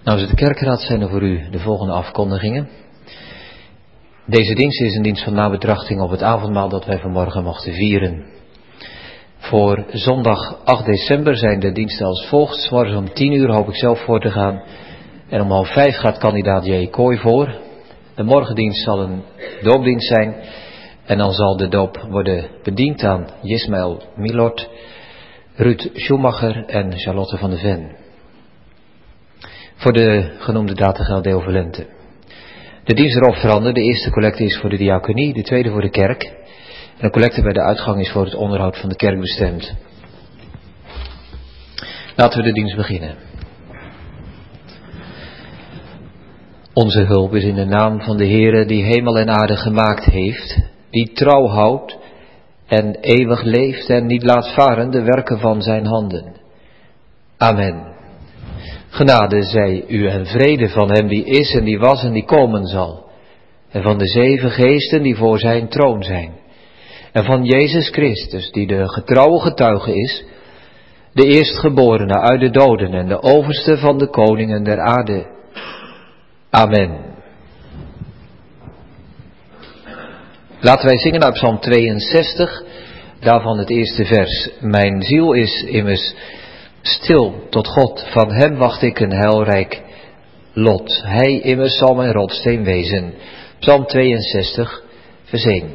Namens de kerkraad zijn er voor u de volgende afkondigingen. Deze dienst is een dienst van nabetrachting op het avondmaal dat wij vanmorgen mochten vieren. Voor zondag 8 december zijn de diensten als volgt. 's Morgens om 10 uur hoop ik zelf voor te gaan. En om 4:30 gaat kandidaat J. Kooi voor. De morgendienst zal een doopdienst zijn. En dan zal de doop worden bediend aan Jismael Milord, Ruud Schumacher en Charlotte van de Ven. Voor de genoemde data geldt deel voor lente. De dienst erop veranderen. De eerste collecte is voor de diaconie, de tweede voor de kerk. En de collecte bij de uitgang is voor het onderhoud van de kerk bestemd. Laten we de dienst beginnen. Onze hulp is in de naam van de Heere die hemel en aarde gemaakt heeft, die trouw houdt en eeuwig leeft en niet laat varen de werken van zijn handen. Amen. Genade zij u en vrede van hem die is en die was en die komen zal. En van de 7 geesten die voor zijn troon zijn. En van Jezus Christus die de getrouwe getuige is, de eerstgeborene uit de doden en de overste van de koningen der aarde. Amen. Laten wij zingen uit Psalm 62, daarvan het eerste vers. Mijn ziel is immers stil tot God, van hem wacht ik een heilrijk lot. Hij immers zal mijn rotsteen wezen. Psalm 62, vers 1.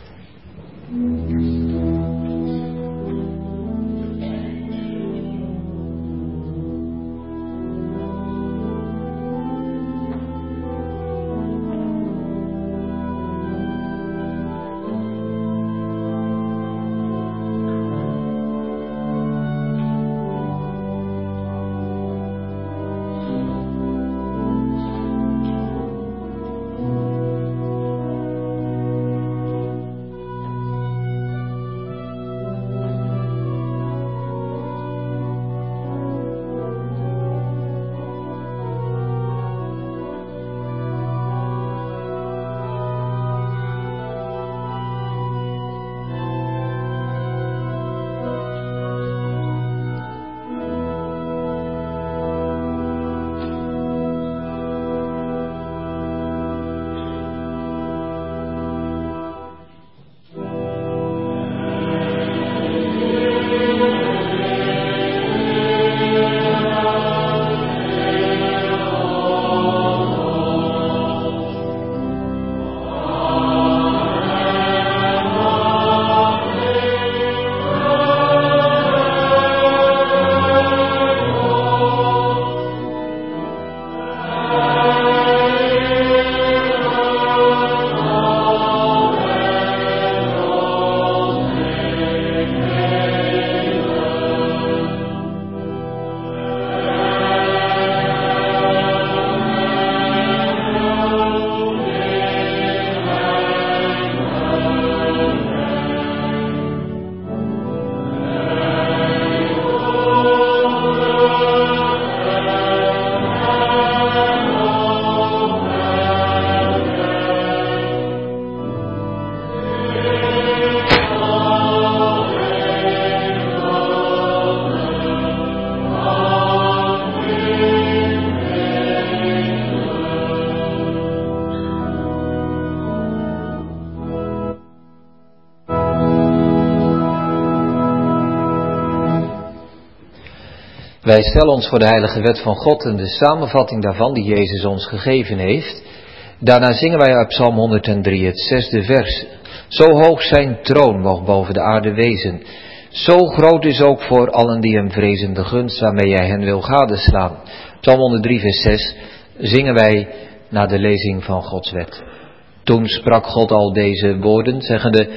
Wij stellen ons voor de heilige wet van God en de samenvatting daarvan die Jezus ons gegeven heeft. Daarna zingen wij uit Psalm 103, het 6e vers. Zo hoog zijn troon mocht boven de aarde wezen. Zo groot is ook voor allen die hem vrezen de gunst waarmee hij hen wil gadeslaan. Psalm 103, vers 6 zingen wij na de lezing van Gods wet. Toen sprak God al deze woorden, zeggende: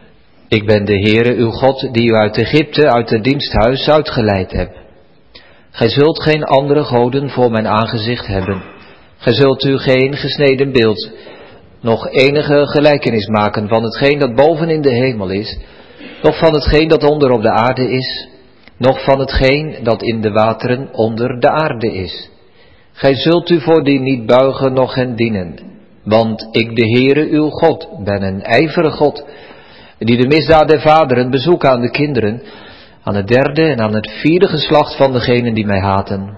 Ik ben de Heere uw God die u uit Egypte, uit het diensthuis uitgeleid hebt. Gij zult geen andere goden voor mijn aangezicht hebben. Gij zult u geen gesneden beeld, nog enige gelijkenis maken van hetgeen dat boven in de hemel is, noch van hetgeen dat onder op de aarde is, noch van hetgeen dat in de wateren onder de aarde is. Gij zult u voor die niet buigen, noch hen dienen. Want ik, de Heere uw God, ben een ijverige God, die de misdaad der vaderen bezoekt aan de kinderen, aan het 3e en aan het 4e geslacht van degenen die mij haten,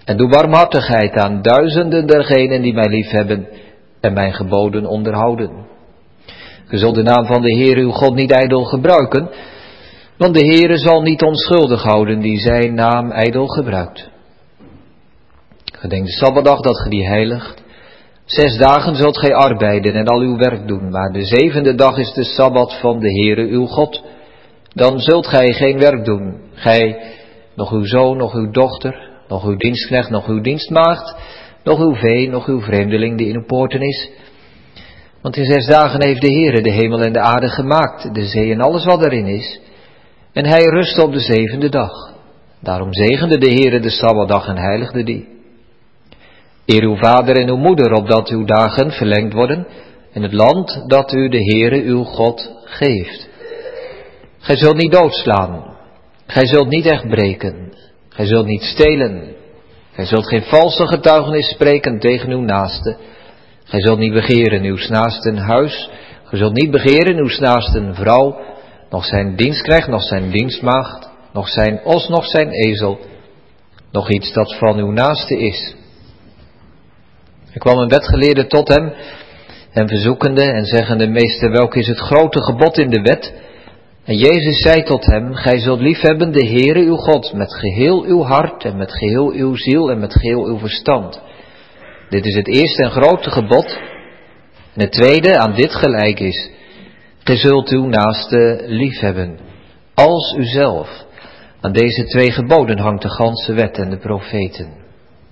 En doe barmhartigheid aan duizenden dergenen die mij liefhebben en mijn geboden onderhouden. Ge zult de naam van de Heere uw God niet ijdel gebruiken, want de Heere zal niet onschuldig houden die zijn naam ijdel gebruikt. Gedenk de Sabbatdag dat ge die heiligt. 6 dagen zult gij arbeiden en al uw werk doen, maar de 7e dag is de Sabbat van de Heere uw God. Dan zult gij geen werk doen, gij, nog uw zoon, nog uw dochter, nog uw dienstknecht, nog uw dienstmaagd, nog uw vee, nog uw vreemdeling die in uw poorten is. Want in 6 dagen heeft de Heere de hemel en de aarde gemaakt, de zee en alles wat erin is. En hij rustte op de 7e dag. Daarom zegende de Heere de Sabbatdag en heiligde die. Eer uw vader en uw moeder, opdat uw dagen verlengd worden in het land dat u de Heere uw God geeft. Gij zult niet doodslaan, gij zult niet echt breken, gij zult niet stelen, gij zult geen valse getuigenis spreken tegen uw naaste, gij zult niet begeren uw naasten huis, gij zult niet begeren uw naasten vrouw, nog zijn dienstknecht, nog zijn dienstmaagd, nog zijn os, nog zijn ezel, nog iets dat van uw naaste is. Er kwam een wetgeleerde tot hem verzoekende en zeggende: Meester, welk is het grote gebod in de wet? En Jezus zei tot hem: Gij zult liefhebben de Heere uw God met geheel uw hart en met geheel uw ziel en met geheel uw verstand. Dit is het eerste en grote gebod. En het tweede aan dit gelijk is: Gij zult uw naaste liefhebben als uzelf. Aan deze 2 geboden hangt de ganse wet en de profeten.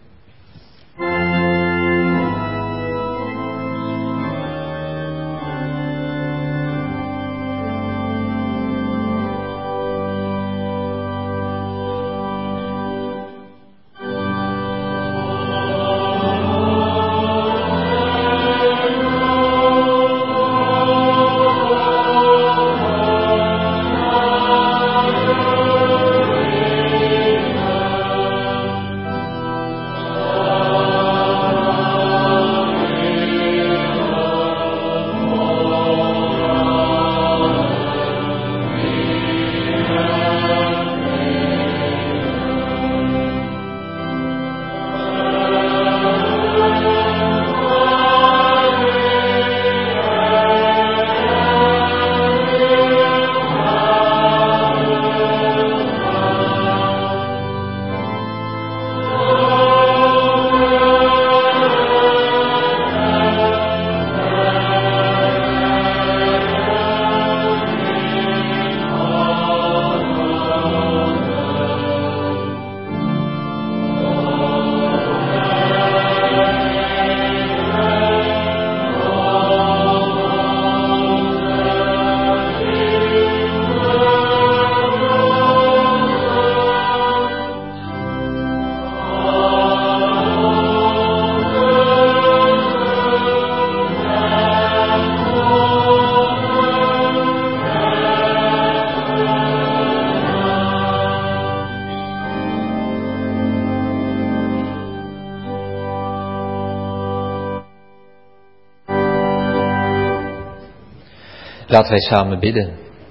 Laten wij samen bidden.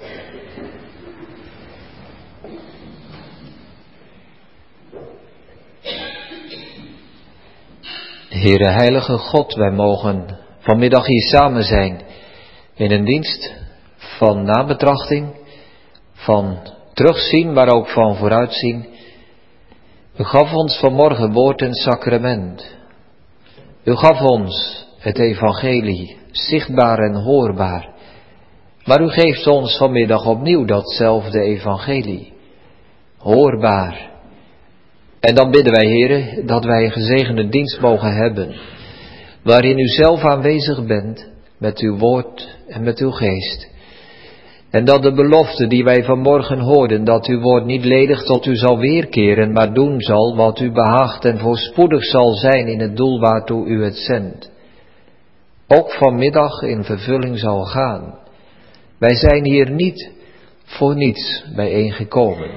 Heere heilige God, wij mogen vanmiddag hier samen zijn in een dienst van nabetrachting, van terugzien, maar ook van vooruitzien. U gaf ons vanmorgen woord en sacrament. U gaf ons het evangelie, zichtbaar en hoorbaar. Maar u geeft ons vanmiddag opnieuw datzelfde evangelie, hoorbaar. En dan bidden wij, Heere, dat wij een gezegende dienst mogen hebben, waarin u zelf aanwezig bent met uw woord en met uw geest. En dat de belofte die wij vanmorgen hoorden, dat uw woord niet ledig tot u zal weerkeren, maar doen zal wat u behaagt en voorspoedig zal zijn in het doel waartoe u het zendt, ook vanmiddag in vervulling zal gaan. Wij zijn hier niet voor niets bijeengekomen.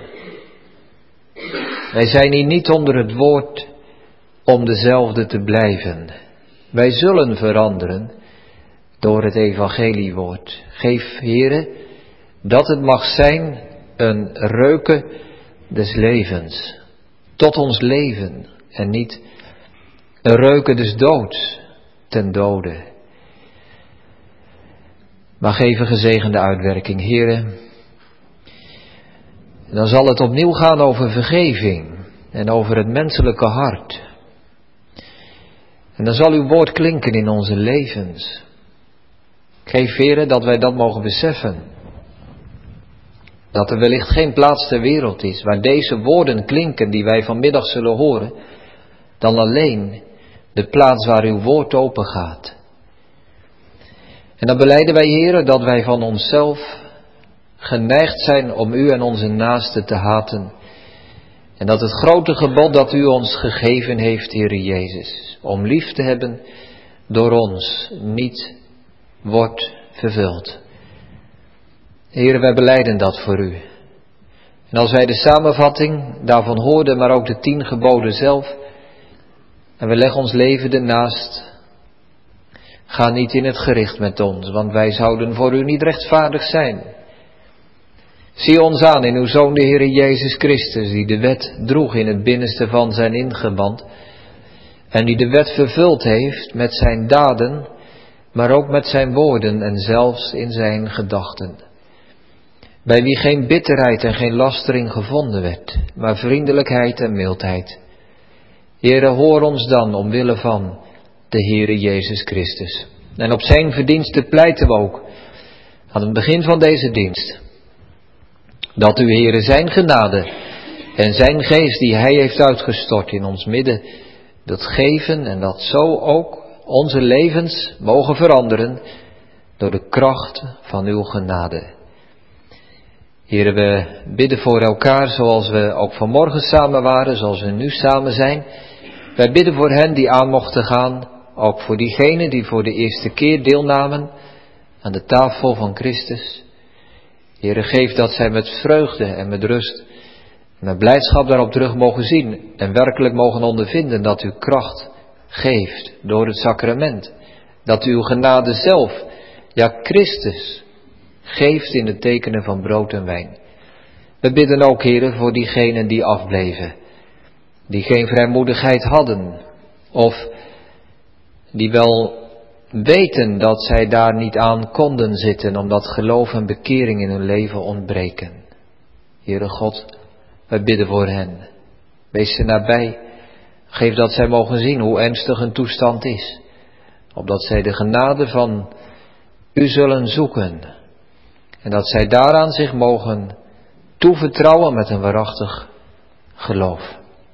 Wij zijn hier niet onder het woord om dezelfde te blijven. Wij zullen veranderen door het evangeliewoord. Geef, Heere, dat het mag zijn een reuken des levens. Tot ons leven, en niet een reuken des doods ten dode. Maar geef een gezegende uitwerking, Heere. Dan zal het opnieuw gaan over vergeving en over het menselijke hart. En dan zal uw woord klinken in onze levens. Geef, Heere, dat wij dat mogen beseffen. Dat er wellicht geen plaats ter wereld is waar deze woorden klinken die wij vanmiddag zullen horen, dan alleen de plaats waar uw woord open gaat. En dan belijden wij, Heere, dat wij van onszelf geneigd zijn om u en onze naasten te haten. En dat het grote gebod dat u ons gegeven heeft, Heere Jezus, om lief te hebben door ons niet wordt vervuld. Heere, wij belijden dat voor u. En als wij de samenvatting daarvan hoorden, maar ook de 10 geboden zelf, en we leggen ons leven ernaast, ga niet in het gericht met ons, want wij zouden voor u niet rechtvaardig zijn. Zie ons aan in uw Zoon, de Heere Jezus Christus, die de wet droeg in het binnenste van zijn ingeband, en die de wet vervuld heeft met zijn daden, maar ook met zijn woorden en zelfs in zijn gedachten. Bij wie geen bitterheid en geen lastering gevonden werd, maar vriendelijkheid en mildheid. Heere, hoor ons dan omwille van de Heere Jezus Christus. En op zijn verdiensten pleiten we ook aan het begin van deze dienst. Dat uw Heere zijn genade en zijn geest die hij heeft uitgestort in ons midden, dat geven en dat zo ook onze levens mogen veranderen door de kracht van uw genade. Heere, we bidden voor elkaar zoals we ook vanmorgen samen waren, zoals we nu samen zijn. Wij bidden voor hen die aan mochten gaan, ook voor diegenen die voor de eerste keer deelnamen aan de tafel van Christus. Heere, geef dat zij met vreugde en met rust, met blijdschap daarop terug mogen zien en werkelijk mogen ondervinden dat u kracht geeft door het sacrament. Dat uw genade zelf, ja Christus, geeft in de tekenen van brood en wijn. We bidden ook, Heere, voor diegenen die afbleven, die geen vrijmoedigheid hadden, of die wel weten dat zij daar niet aan konden zitten, omdat geloof en bekering in hun leven ontbreken. Heere God, wij bidden voor hen. Wees ze nabij. Geef dat zij mogen zien hoe ernstig hun toestand is, opdat zij de genade van u zullen zoeken. En dat zij daaraan zich mogen toevertrouwen met een waarachtig geloof.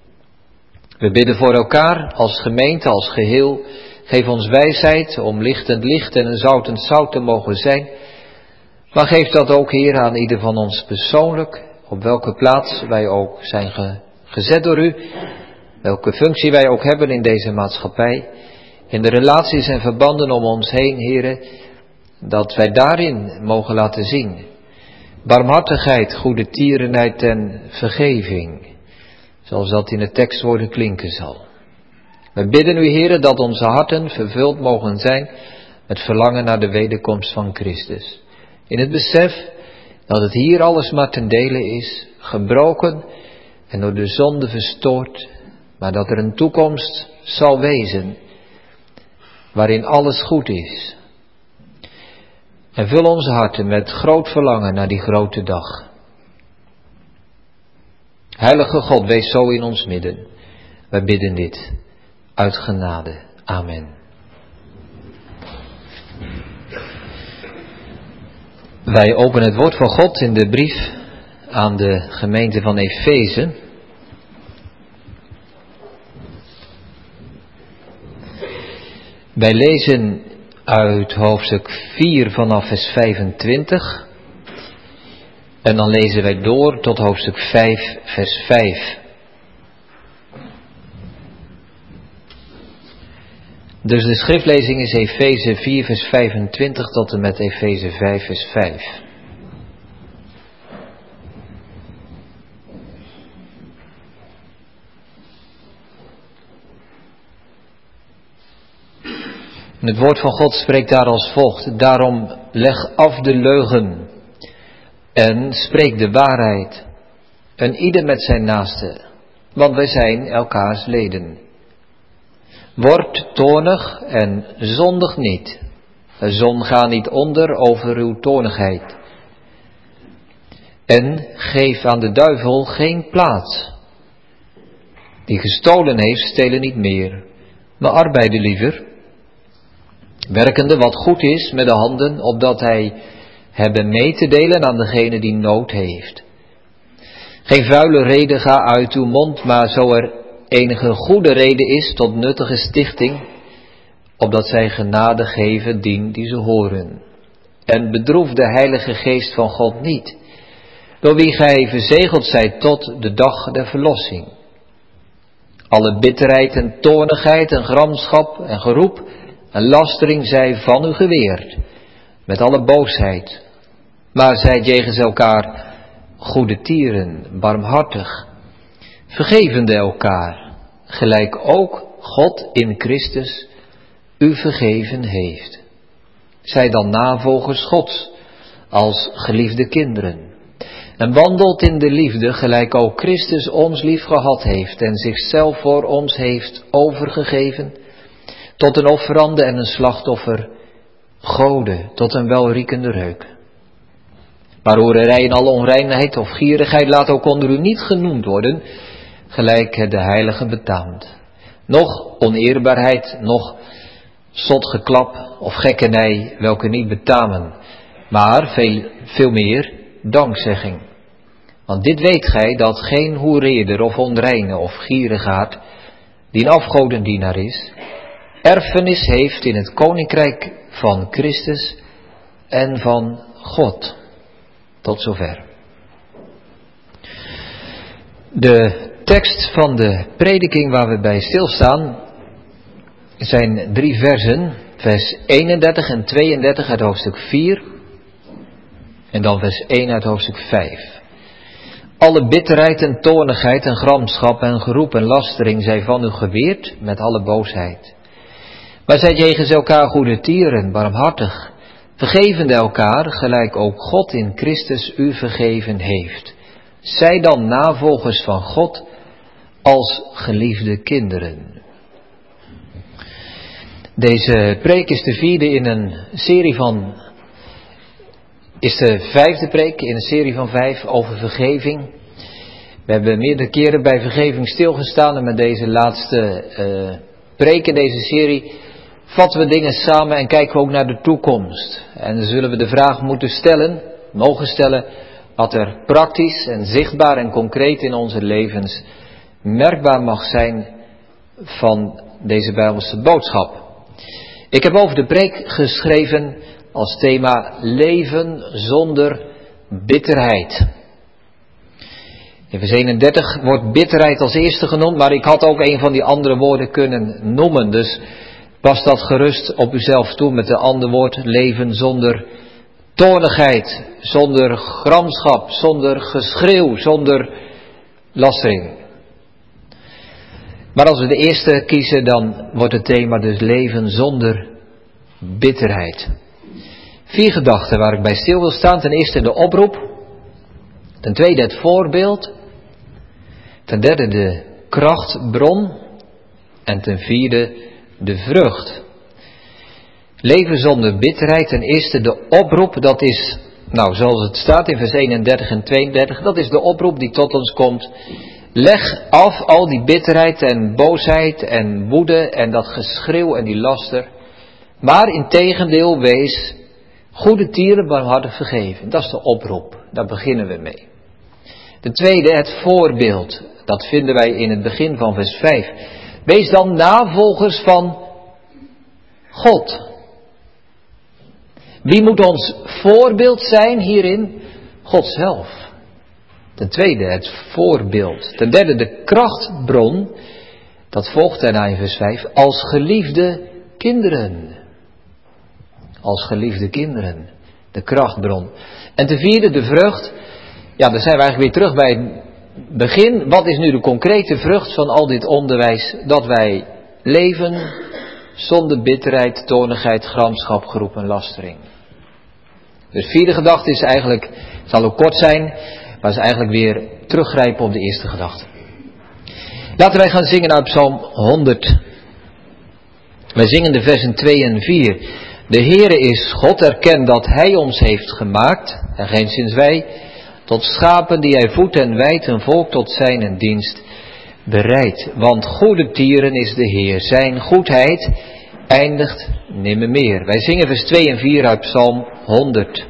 We bidden voor elkaar als gemeente, als geheel. Geef ons wijsheid om lichtend licht en een zoutend zout te mogen zijn. Maar geef dat ook, Heer, aan ieder van ons persoonlijk, op welke plaats wij ook zijn gezet door u. Welke functie wij ook hebben in deze maatschappij. In de relaties en verbanden om ons heen, Heere, dat wij daarin mogen laten zien barmhartigheid, goede tierenheid en vergeving, zoals dat in de tekstwoorden klinken zal. We bidden u, Heere, dat onze harten vervuld mogen zijn met verlangen naar de wederkomst van Christus. In het besef dat het hier alles maar ten dele is, gebroken en door de zonde verstoord, maar dat er een toekomst zal wezen waarin alles goed is. En vul onze harten met groot verlangen naar die grote dag. Heilige God, wees zo in ons midden. Wij bidden dit uit genade. Amen. Wij openen het woord van God in de brief aan de gemeente van Efeze. Wij lezen uit hoofdstuk 4 vanaf vers 25. En dan lezen wij door tot hoofdstuk 5 vers 5. Dus de schriftlezing is Efeze 4 vers 25 tot en met Efeze 5 vers 5. En het woord van God spreekt daar als volgt: daarom leg af de leugen en spreek de waarheid, en ieder met zijn naaste, want wij zijn elkaars leden. Word toornig en zondig niet. De zon gaat niet onder over uw toornigheid. En geef aan de duivel geen plaats. Die gestolen heeft, stelen niet meer, maar arbeiden liever. Werkende wat goed is met de handen, opdat hij hebben mee te delen aan degene die nood heeft. Geen vuile reden ga uit uw mond, maar zo er enige goede reden is tot nuttige stichting, opdat zij genade geven dien die ze horen. En bedroef de Heilige Geest van God niet, door wie gij verzegeld zijt tot de dag der verlossing. Alle bitterheid en toornigheid en gramschap en geroep en lastering zij van u geweerd, met alle boosheid. Maar zijt jegens elkaar goede tieren, barmhartig, vergevende elkaar, gelijk ook God in Christus u vergeven heeft. Zij dan navolgers Gods, als geliefde kinderen. En wandelt in de liefde, gelijk ook Christus ons lief gehad heeft en zichzelf voor ons heeft overgegeven, tot een offerande en een slachtoffer, gode, tot een welriekende reuk. Maar hoererij en alle onreinheid of gierigheid laat ook onder u niet genoemd worden, gelijk het de heilige betaamt. Noch oneerbaarheid, noch zotgeklap of gekkenij, welke niet betamen, maar veel meer dankzegging. Want dit weet gij, dat geen hoereerder of onreine of gierigaard, die een afgodendienaar is, erfenis heeft in het koninkrijk van Christus en van God. Tot zover. De tekst van de prediking waar we bij stilstaan zijn 3 versen, vers 31 en 32 uit hoofdstuk 4 en dan vers 1 uit hoofdstuk 5. Alle bitterheid en toornigheid en gramschap en geroep en lastering zij van u geweerd met alle boosheid. Maar zijt jegens elkaar goede tieren, barmhartig, vergevende elkaar, gelijk ook God in Christus u vergeven heeft. Zij dan navolgers van God als geliefde kinderen. Deze preek is de 4e in een serie van, is de 5e preek in een serie van 5 over vergeving. We hebben meerdere keren bij vergeving stilgestaan en met deze laatste preek in deze serie vatten we dingen samen en kijken we ook naar de toekomst. En dan zullen we de vraag mogen stellen, wat er praktisch en zichtbaar en concreet in onze levens merkbaar mag zijn van deze Bijbelse boodschap. Ik heb over de preek geschreven als thema leven zonder bitterheid. In vers 31 wordt bitterheid als eerste genoemd, maar ik had ook een van die andere woorden kunnen noemen. Dus pas dat gerust op uzelf toe met de andere woord, leven zonder toornigheid, zonder gramschap, zonder geschreeuw, zonder lastering. Maar als we de eerste kiezen, dan wordt het thema dus leven zonder bitterheid. 4 gedachten waar ik bij stil wil staan. Ten eerste de oproep. Ten tweede het voorbeeld. Ten derde de krachtbron. En ten vierde de vrucht. Leven zonder bitterheid. Ten eerste de oproep. Dat is, zoals het staat in vers 31 en 32. Dat is de oproep die tot ons komt. Leg af al die bitterheid en boosheid en woede en dat geschreeuw en die laster. Maar integendeel wees goede tieren barmhartig vergeven. Dat is de oproep. Daar beginnen we mee. Ten tweede het voorbeeld. Dat vinden wij in het begin van vers 5. Wees dan navolgers van God. Wie moet ons voorbeeld zijn hierin? God zelf. Ten tweede het voorbeeld. Ten derde de krachtbron. Dat volgt daarna in vers 5. Als geliefde kinderen. Als geliefde kinderen. De krachtbron. En ten vierde de vrucht. Ja, dan zijn we eigenlijk weer terug bij het begin. Wat is nu de concrete vrucht van al dit onderwijs? Dat wij leven zonder bitterheid, toornigheid, gramschap, geroep en lastering. Dus vierde gedachte is eigenlijk, het zal ook kort zijn, maar is eigenlijk weer teruggrijpen op de eerste gedachte. Laten wij gaan zingen uit Psalm 100. Wij zingen de versen 2 en 4. De Heere is God, erken dat Hij ons heeft gemaakt, en geenszins wij, tot schapen die Hij voedt en wijdt, een volk tot zijn dienst bereid. Want goede tieren is de Heer, zijn goedheid eindigt nimmermeer. Wij zingen vers 2 en 4 uit Psalm 100.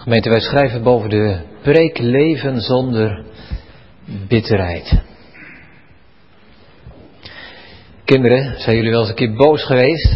Gemeente, wij schrijven boven de preek leven zonder bitterheid. Kinderen, zijn jullie wel eens een keer boos geweest?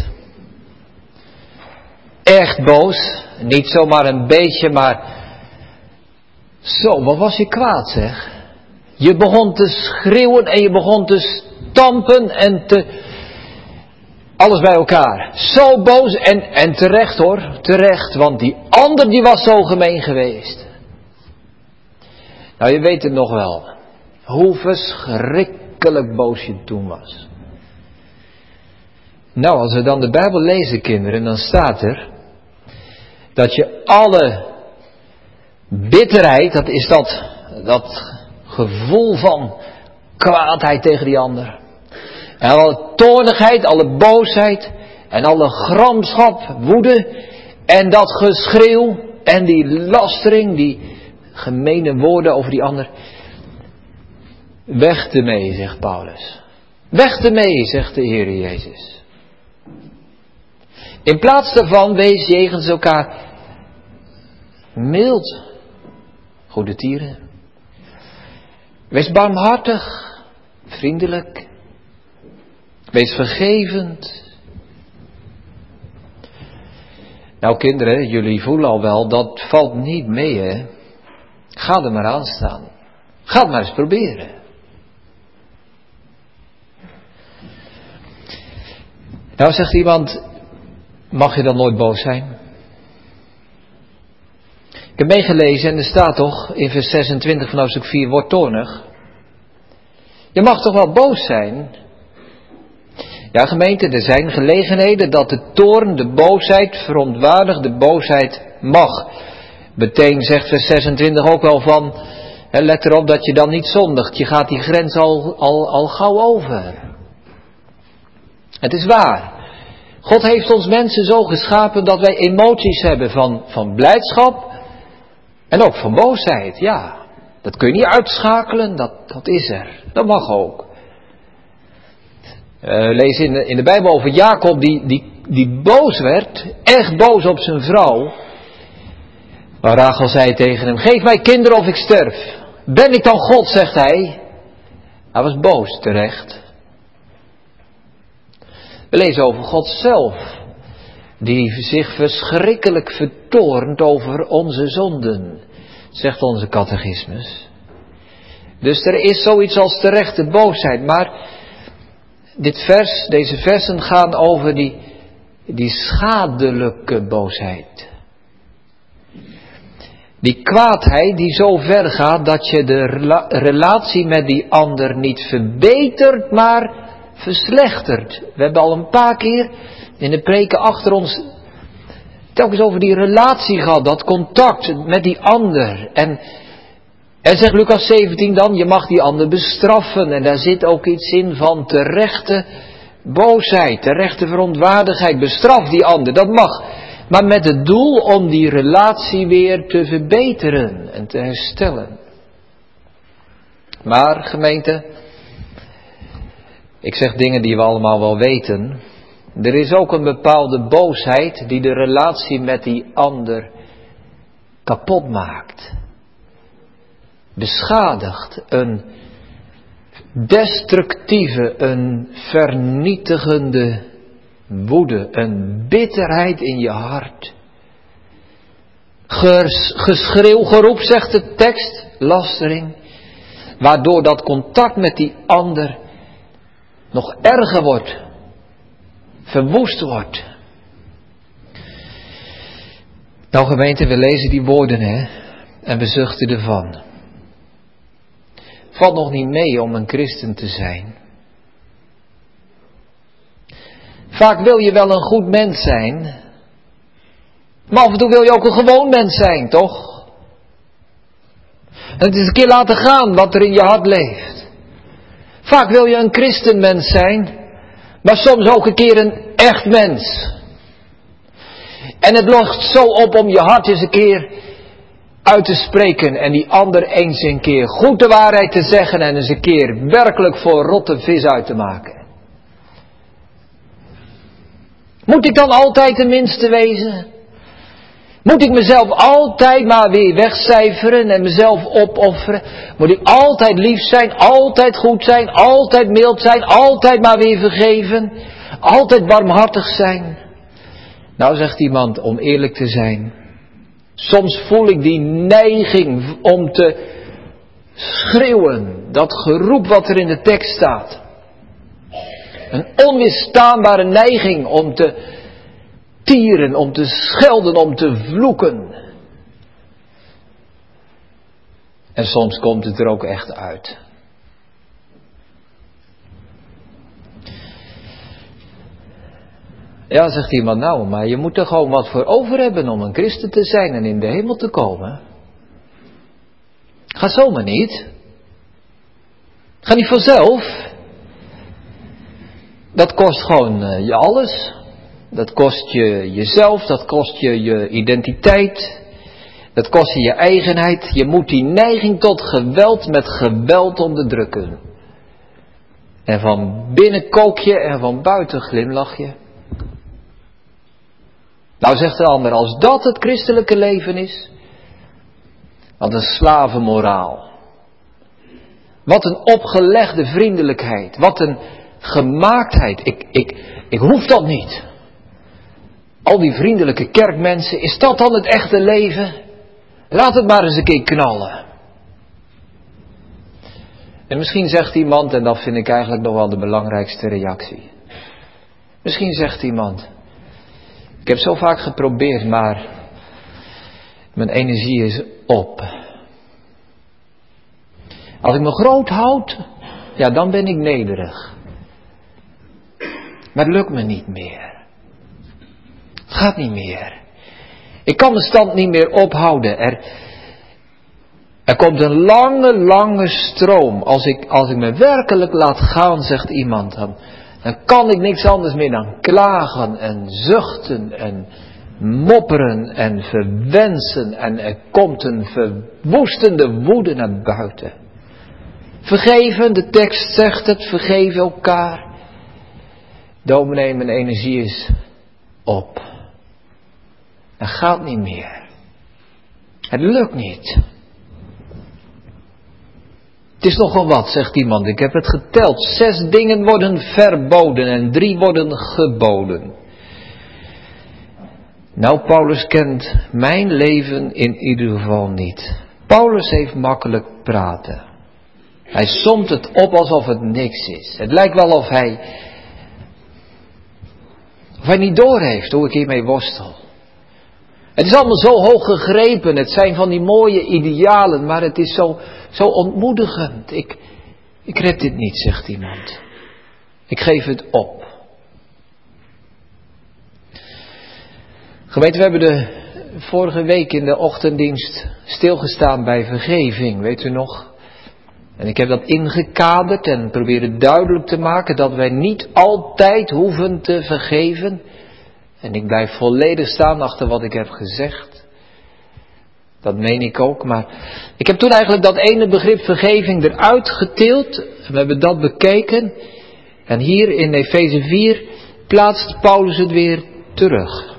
Echt boos? Niet zomaar een beetje, maar zo, wat was je kwaad zeg? Je begon te schreeuwen en je begon te stampen en alles bij elkaar. Zo boos en terecht hoor, terecht, want die ander die was zo gemeen geweest. Nou, je weet het nog wel, hoe verschrikkelijk boos je toen was. Nou, als we dan de Bijbel lezen, kinderen, dan staat er dat je alle bitterheid, dat is dat gevoel van kwaadheid tegen die ander. En alle toornigheid, alle boosheid en alle gramschap, woede en dat geschreeuw en die lastering, die gemene woorden over die ander. Weg ermee, zegt Paulus. Weg ermee, zegt de Heer Jezus. In plaats daarvan wees jegens elkaar mild, goede tieren. Wees barmhartig, vriendelijk. Wees vergevend. Nou kinderen, jullie voelen al wel, dat valt niet mee hè. Ga er maar aan staan. Ga het maar eens proberen. Nou zegt iemand, mag je dan nooit boos zijn? Ik heb meegelezen en er staat toch in vers 26 van hoofdstuk 4, word toornig. Je mag toch wel boos zijn? Ja gemeente, er zijn gelegenheden dat de toorn, de boosheid, verontwaardigde boosheid mag. Meteen zegt vers 26 ook wel van, let erop dat je dan niet zondigt. Je gaat die grens al gauw over. Het is waar. God heeft ons mensen zo geschapen dat wij emoties hebben van blijdschap en ook van boosheid. Ja, dat kun je niet uitschakelen, dat is er. Dat mag ook. Lees in de Bijbel over Jacob die boos werd, echt boos op zijn vrouw. Maar Rachel zei tegen hem, geef mij kinderen of ik sterf. Ben ik dan God, zegt hij. Hij was boos, terecht. We lezen over God zelf, die zich verschrikkelijk vertoornt over onze zonden, zegt onze catechismus. Dus er is zoiets als terechte boosheid, maar deze versen gaan over die schadelijke boosheid. Die kwaadheid die zo ver gaat dat je de relatie met die ander niet verbetert, maar verslechtert. We hebben al een paar keer in de preken achter ons telkens over die relatie gehad, dat contact met die ander. En zegt Lucas 17 dan, je mag die ander bestraffen. En daar zit ook iets in van terechte boosheid, terechte verontwaardigheid. Bestraf die ander, dat mag. Maar met het doel om die relatie weer te verbeteren en te herstellen. Maar gemeente, ik zeg dingen die we allemaal wel weten. Er is ook een bepaalde boosheid die de relatie met die ander kapot maakt. Beschadigt, een destructieve, een vernietigende woede, een bitterheid in je hart. Geschreeuw, geroep, zegt de tekst, lastering, waardoor dat contact met die ander nog erger wordt, verwoest wordt. Nou gemeente, we lezen die woorden en we zuchten ervan. Valt nog niet mee om een christen te zijn. Vaak wil je wel een goed mens zijn, maar af en toe wil je ook een gewoon mens zijn, toch? En het is een keer laten gaan wat er in je hart leeft. Vaak wil je een christenmens zijn, maar soms ook een keer een echt mens. En het ligt zo op om je hart eens een keer uit te spreken en die ander eens een keer goed de waarheid te zeggen en eens een keer werkelijk voor rotte vis uit te maken. Moet ik dan altijd de minste wezen? Moet ik mezelf altijd maar weer wegcijferen en mezelf opofferen? Moet ik altijd lief zijn, altijd goed zijn, altijd mild zijn, altijd maar weer vergeven? Altijd barmhartig zijn? Nou, zegt iemand, om eerlijk te zijn, soms voel ik die neiging om te schreeuwen, dat geroep wat er in de tekst staat. Een onweerstaanbare neiging om te tieren, om te schelden, om te vloeken. En soms komt het er ook echt uit. Ja, zegt iemand, nou, maar je moet er gewoon wat voor over hebben om een christen te zijn en in de hemel te komen. Ga zomaar niet. Ga niet vanzelf. Dat kost gewoon je alles. Dat kost je jezelf, dat kost je je identiteit. Dat kost je je eigenheid. Je moet die neiging tot geweld met geweld onderdrukken. En van binnen kook je en van buiten glimlach je. Nou, zegt de ander, als dat het christelijke leven is, wat een slavenmoraal. Wat een opgelegde vriendelijkheid. Wat een gemaaktheid. Ik hoef dat niet. Al die vriendelijke kerkmensen, is dat dan het echte leven? Laat het maar eens een keer knallen. En misschien zegt iemand, en dat vind ik eigenlijk nog wel de belangrijkste reactie. Misschien zegt iemand, ik heb zo vaak geprobeerd, maar mijn energie is op. Als ik me groot houd, ja, dan ben ik nederig. Maar het lukt me niet meer. Het gaat niet meer. Ik kan mijn stand niet meer ophouden. Er komt een lange stroom. Als ik me werkelijk laat gaan, zegt iemand, dan kan ik niks anders meer dan klagen en zuchten en mopperen en verwensen. En er komt een verwoestende woede naar buiten. Vergeven, de tekst zegt het, vergeef elkaar. Dominee, mijn energie is op. Het gaat niet meer. Het lukt niet. Het is nogal wat, zegt iemand. Ik heb het geteld. 6 dingen worden verboden en 3 worden geboden. Nou, Paulus kent mijn leven in ieder geval niet. Paulus heeft makkelijk praten. Hij somt het op alsof het niks is. Het lijkt wel of hij niet doorheeft hoe ik hiermee worstel. Het is allemaal zo hoog gegrepen. Het zijn van die mooie idealen, maar het is zo ontmoedigend. Ik red dit niet, zegt iemand. Ik geef het op. Gemeente, we hebben de vorige week in de ochtenddienst stilgestaan bij vergeving, weet u nog? En ik heb dat ingekaderd en proberen duidelijk te maken dat wij niet altijd hoeven te vergeven. En ik blijf volledig staan achter wat ik heb gezegd. Dat meen ik ook, maar ik heb toen eigenlijk dat ene begrip vergeving eruit geteeld. En we hebben dat bekeken. En hier in Efeze 4 plaatst Paulus het weer terug.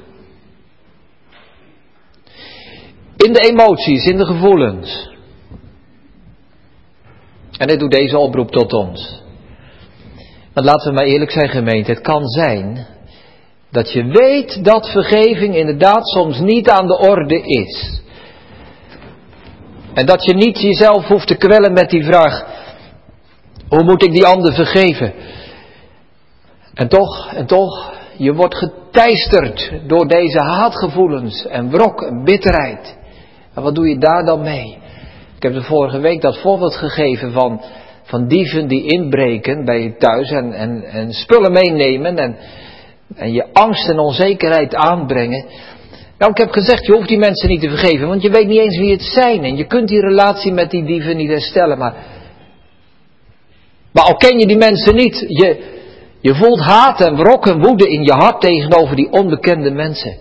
In de emoties, in de gevoelens. En hij doet deze oproep tot ons. Want laten we maar eerlijk zijn, gemeente, het kan zijn dat je weet dat vergeving inderdaad soms niet aan de orde is. En dat je niet jezelf hoeft te kwellen met die vraag, hoe moet ik die ander vergeven? En toch, je wordt geteisterd door deze haatgevoelens en wrok en bitterheid. En wat doe je daar dan mee? Ik heb de vorige week dat voorbeeld gegeven van dieven die inbreken bij je thuis en spullen meenemen en je angst en onzekerheid aanbrengen. Nou, ik heb gezegd, je hoeft die mensen niet te vergeven, want je weet niet eens wie het zijn. En je kunt die relatie met die dieven niet herstellen. Maar al ken je die mensen niet, je voelt haat en wrok en woede in je hart tegenover die onbekende mensen.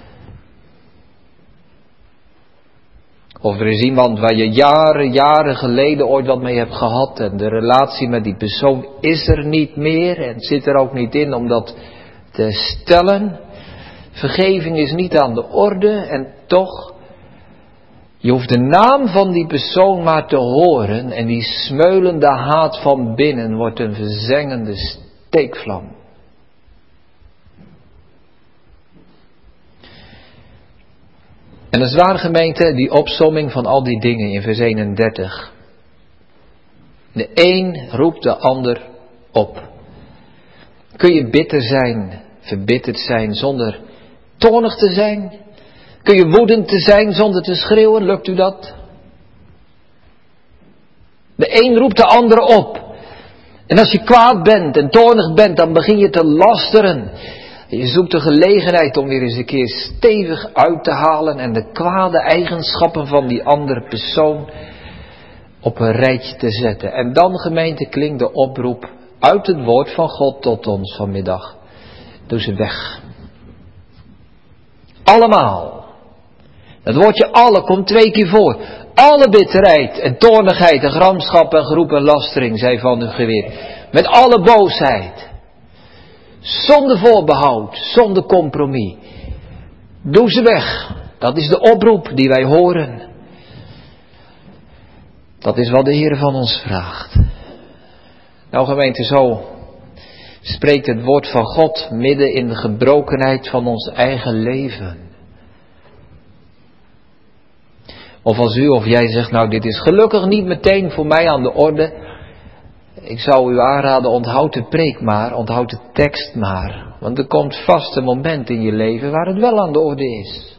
Of er is iemand waar je jaren geleden ooit wat mee hebt gehad en de relatie met die persoon is er niet meer en zit er ook niet in om dat te stellen. Vergeving is niet aan de orde en toch, je hoeft de naam van die persoon maar te horen en die smeulende haat van binnen wordt een verzengende steekvlam. En dat is waar, gemeente, die opsomming van al die dingen in vers 31. De een roept de ander op. Kun je bitter zijn, verbitterd zijn zonder toornig te zijn? Kun je woedend te zijn zonder te schreeuwen? Lukt u dat? De een roept de ander op. En als je kwaad bent en toornig bent, dan begin je te lasteren. Je zoekt de gelegenheid om weer eens een keer stevig uit te halen en de kwade eigenschappen van die andere persoon op een rijtje te zetten. En dan, gemeente, klinkt de oproep uit het woord van God tot ons vanmiddag. Doe ze weg. Allemaal. Het woordje alle komt 2 keer voor. Alle bitterheid en toornigheid en gramschap en geroep en lastering zij van u geweerd. Met alle boosheid. Zonder voorbehoud, zonder compromis. Doe ze weg. Dat is de oproep die wij horen. Dat is wat de Heer van ons vraagt. Nou, gemeente, zo spreekt het woord van God midden in de gebrokenheid van ons eigen leven. Of als u of jij zegt, nou, dit is gelukkig niet meteen voor mij aan de orde. Ik zou u aanraden, onthoud de preek maar, onthoud de tekst maar. Want er komt vast een moment in je leven waar het wel aan de orde is.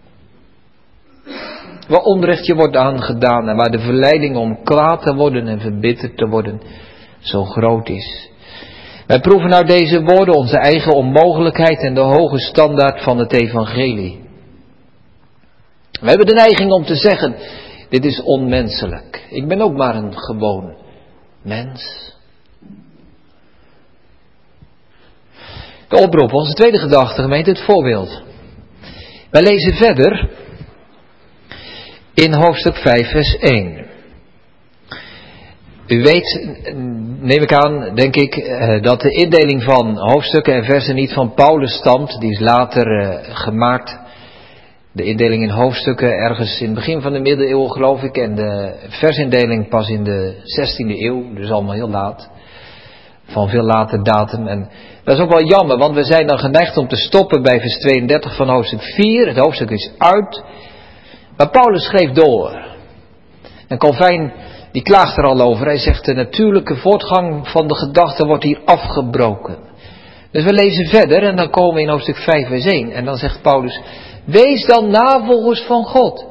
Waar onrecht je wordt aangedaan en waar de verleiding om kwaad te worden en verbitterd te worden zo groot is. Wij proeven uit deze woorden onze eigen onmogelijkheid en de hoge standaard van het evangelie. We hebben de neiging om te zeggen, dit is onmenselijk. Ik ben ook maar een gewoon mens. De oproep, onze tweede gedachte, gemeente, het voorbeeld. Wij lezen verder in hoofdstuk 5, vers 1. U weet, neem ik aan, denk ik, dat de indeling van hoofdstukken en versen niet van Paulus stamt. Die is later gemaakt. De indeling in hoofdstukken ergens in het begin van de middeleeuwen, geloof ik. En de versindeling pas in de 16e eeuw, dus allemaal heel laat. Van veel later datum. En dat is ook wel jammer, want we zijn dan geneigd om te stoppen bij vers 32 van hoofdstuk 4. Het hoofdstuk is uit. Maar Paulus schreef door. En Calvijn, die klaagt er al over. Hij zegt, de natuurlijke voortgang van de gedachte wordt hier afgebroken. Dus we lezen verder en dan komen we in hoofdstuk 5 vers 1. En dan zegt Paulus, wees dan navolgers van God.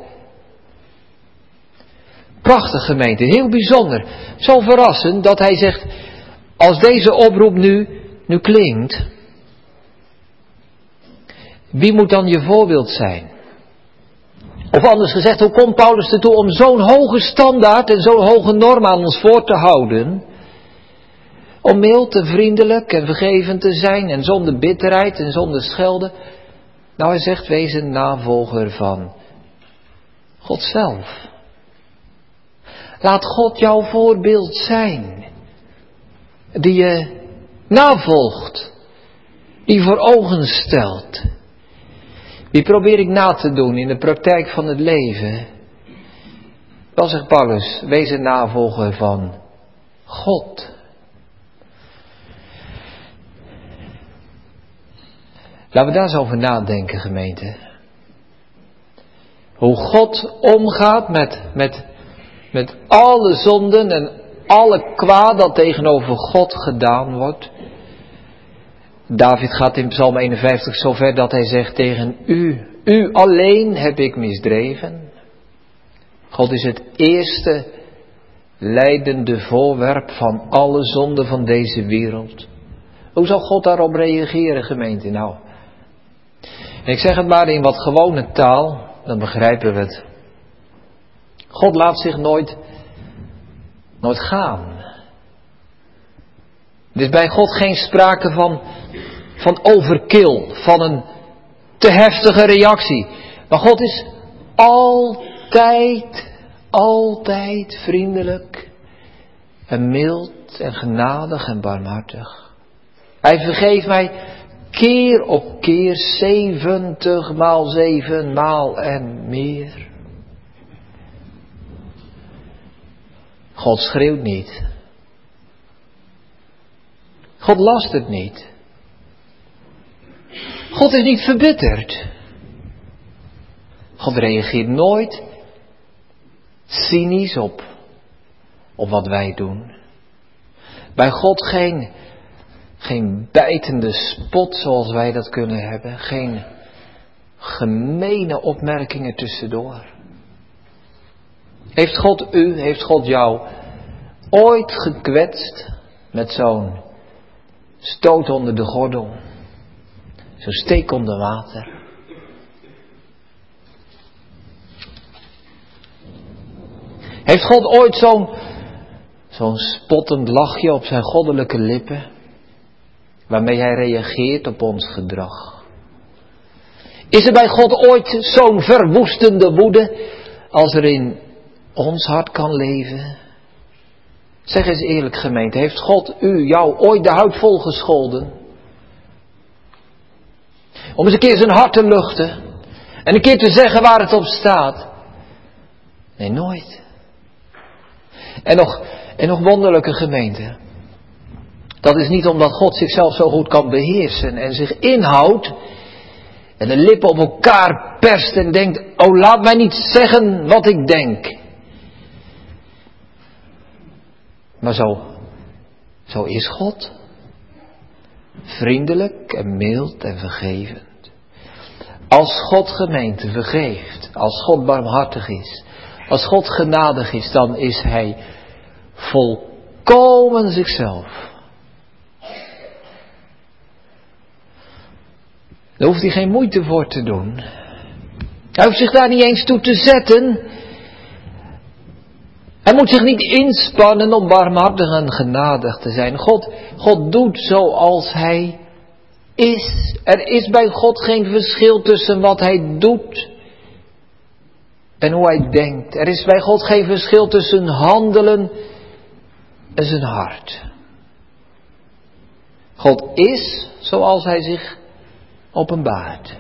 Prachtig, gemeente, heel bijzonder. Zo verrassend dat hij zegt, als deze oproep nu klinkt, wie moet dan je voorbeeld zijn? Of anders gezegd, hoe komt Paulus ertoe om zo'n hoge standaard en zo'n hoge norm aan ons voor te houden? Om mild en vriendelijk en vergevend te zijn en zonder bitterheid en zonder schelden. Nou, hij zegt, wees een navolger van God zelf. Laat God jouw voorbeeld zijn. Die je navolgt. Die je voor ogen stelt. Wie probeer ik na te doen in de praktijk van het leven? Wel, zegt Paulus, wees een navolger van God. Laten we daar eens over nadenken, gemeente. Hoe God omgaat met alle zonden en alle kwaad dat tegenover God gedaan wordt. David gaat in Psalm 51 zover dat hij zegt tegen u alleen heb ik misdreven. God is het eerste lijdende voorwerp van alle zonden van deze wereld. Hoe zal God daarop reageren, gemeente? Nou, en ik zeg het maar in wat gewone taal, dan begrijpen we het. God laat zich nooit gaan. Er is bij God geen sprake van overkill, van een te heftige reactie. Maar God is altijd vriendelijk en mild en genadig en barmhartig. Hij vergeeft mij keer op keer, 70 maal 7 maal en meer. God schreeuwt niet. God last het niet. God is niet verbitterd. God reageert nooit cynisch op wat wij doen. Bij God geen bijtende spot zoals wij dat kunnen hebben. Geen gemene opmerkingen tussendoor. Heeft God jou ooit gekwetst met zo'n stoot onder de gordel? Zo'n steek onder water? Heeft God ooit zo'n spottend lachje op zijn goddelijke lippen, waarmee hij reageert op ons gedrag? Is er bij God ooit zo'n verwoestende woede als er in ons hart kan leven? Zeg eens eerlijk, gemeente, heeft God jou ooit de huid vol gescholden? Om eens een keer zijn hart te luchten en een keer te zeggen waar het op staat? Nee, nooit. En nog wonderlijke, gemeente. Dat is niet omdat God zichzelf zo goed kan beheersen en zich inhoudt en de lippen op elkaar perst en denkt: oh, laat mij niet zeggen wat ik denk. Maar zo is God. Vriendelijk en mild en vergevend. Als God, gemeente, vergeeft, als God barmhartig is, als God genadig is, dan is hij volkomen zichzelf. Daar hoeft hij geen moeite voor te doen. Hij hoeft zich daar niet eens toe te zetten. Hij moet zich niet inspannen om barmhartig en genadig te zijn. God doet zoals hij is. Er is bij God geen verschil tussen wat hij doet en hoe hij denkt. Er is bij God geen verschil tussen handelen en zijn hart. God is zoals hij zich openbaart.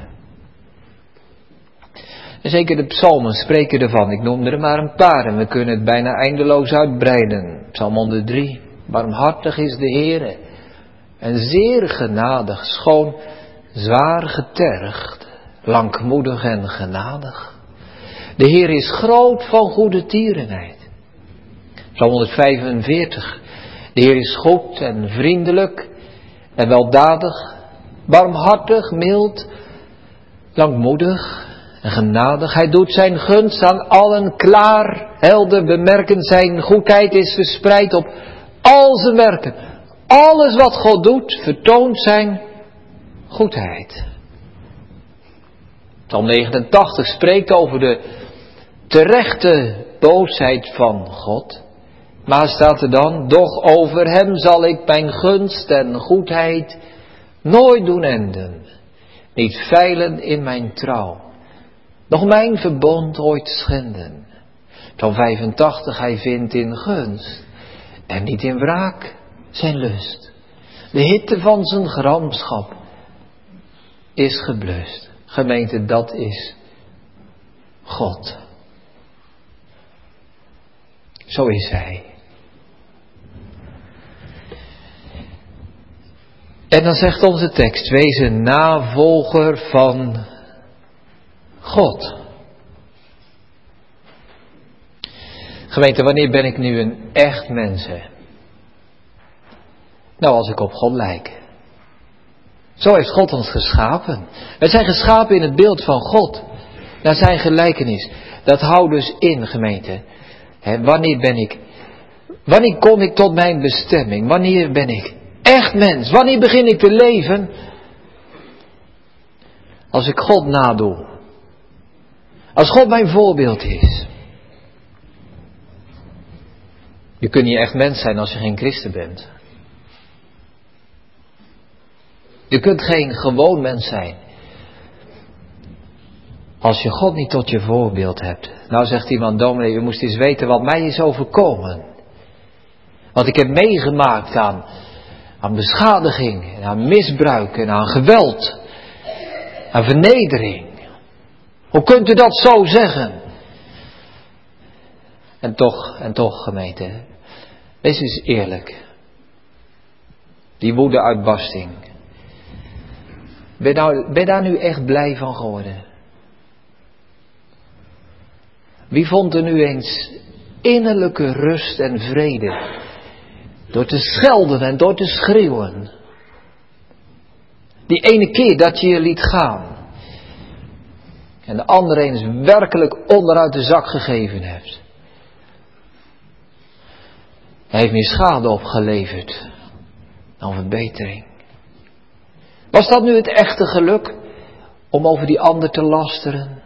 En zeker de psalmen spreken ervan. Ik noem er maar een paar en we kunnen het bijna eindeloos uitbreiden. Psalm 103. Barmhartig is de Heere en zeer genadig, schoon zwaar getergd, langmoedig en genadig. De Heer is groot van goede tierenheid. Psalm 145. De Heer is goed en vriendelijk en weldadig, barmhartig, mild, langmoedig en genadig. Hij doet zijn gunst aan allen klaar, helder bemerken. Zijn goedheid is verspreid op al zijn werken. Alles wat God doet, vertoont zijn goedheid. Psalm 89 spreekt over de terechte boosheid van God. Maar staat er dan: doch over hem zal ik mijn gunst en goedheid nooit doen enden. Niet veilen in mijn trouw, nog mijn verbond ooit schenden. Psalm 85, hij vindt in gunst en niet in wraak zijn lust. De hitte van zijn gramschap is geblust. Gemeente, dat is God. Zo is hij. En dan zegt onze tekst: wees een navolger van God. Gemeente, wanneer ben ik nu een echt mens? Nou, als ik op God lijk. Zo heeft God ons geschapen. Wij zijn geschapen in het beeld van God. Naar zijn gelijkenis. Dat houdt dus in, gemeente. Wanneer kom ik tot mijn bestemming? Wanneer ben ik echt mens? Wanneer begin ik te leven? Als ik God nadoe. Als God mijn voorbeeld is. Je kunt niet echt mens zijn als je geen christen bent. Je kunt geen gewoon mens zijn als je God niet tot je voorbeeld hebt. Nou zegt iemand: dominee, u moest eens weten wat mij is overkomen. Wat ik heb meegemaakt aan aan beschadiging, en aan misbruik en aan geweld, aan vernedering. Hoe kunt u dat zo zeggen? En toch gemeente, wees eens eerlijk. Die woedeuitbarsting. Ben je daar nu echt blij van geworden? Wie vond er nu eens innerlijke rust en vrede door te schelden en door te schreeuwen? Die ene keer dat je je liet gaan en de andere eens werkelijk onderuit de zak gegeven hebt. Hij heeft meer schade opgeleverd dan verbetering. Was dat nu het echte geluk om over die ander te lasteren?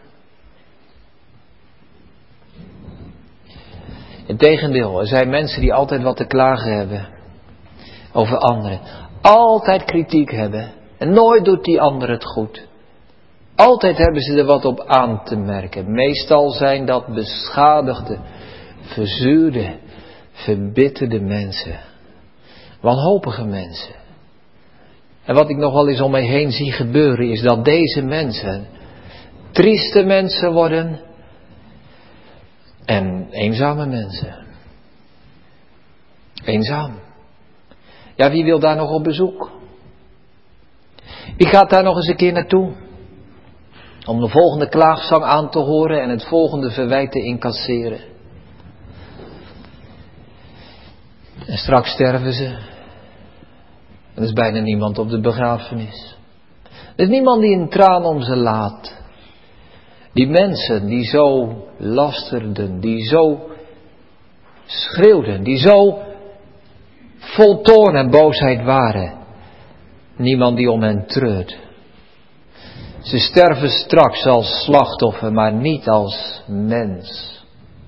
Integendeel, er zijn mensen die altijd wat te klagen hebben over anderen. Altijd kritiek hebben en nooit doet die ander het goed. Altijd hebben ze er wat op aan te merken. Meestal zijn dat beschadigde, verzuurde, verbitterde mensen. Wanhopige mensen. En wat ik nog wel eens om mij heen zie gebeuren is dat deze mensen trieste mensen worden en eenzame mensen. Eenzaam. Ja, wie wil daar nog op bezoek? Wie gaat daar nog eens een keer naartoe? Om de volgende klaagzang aan te horen en het volgende verwijt te incasseren. En straks sterven ze. En er is bijna niemand op de begrafenis. Er is niemand die een traan om ze laat. Die mensen die zo lasterden, die zo schreeuwden, die zo vol toorn en boosheid waren. Niemand die om hen treurt. Ze sterven straks als slachtoffer, maar niet als mens.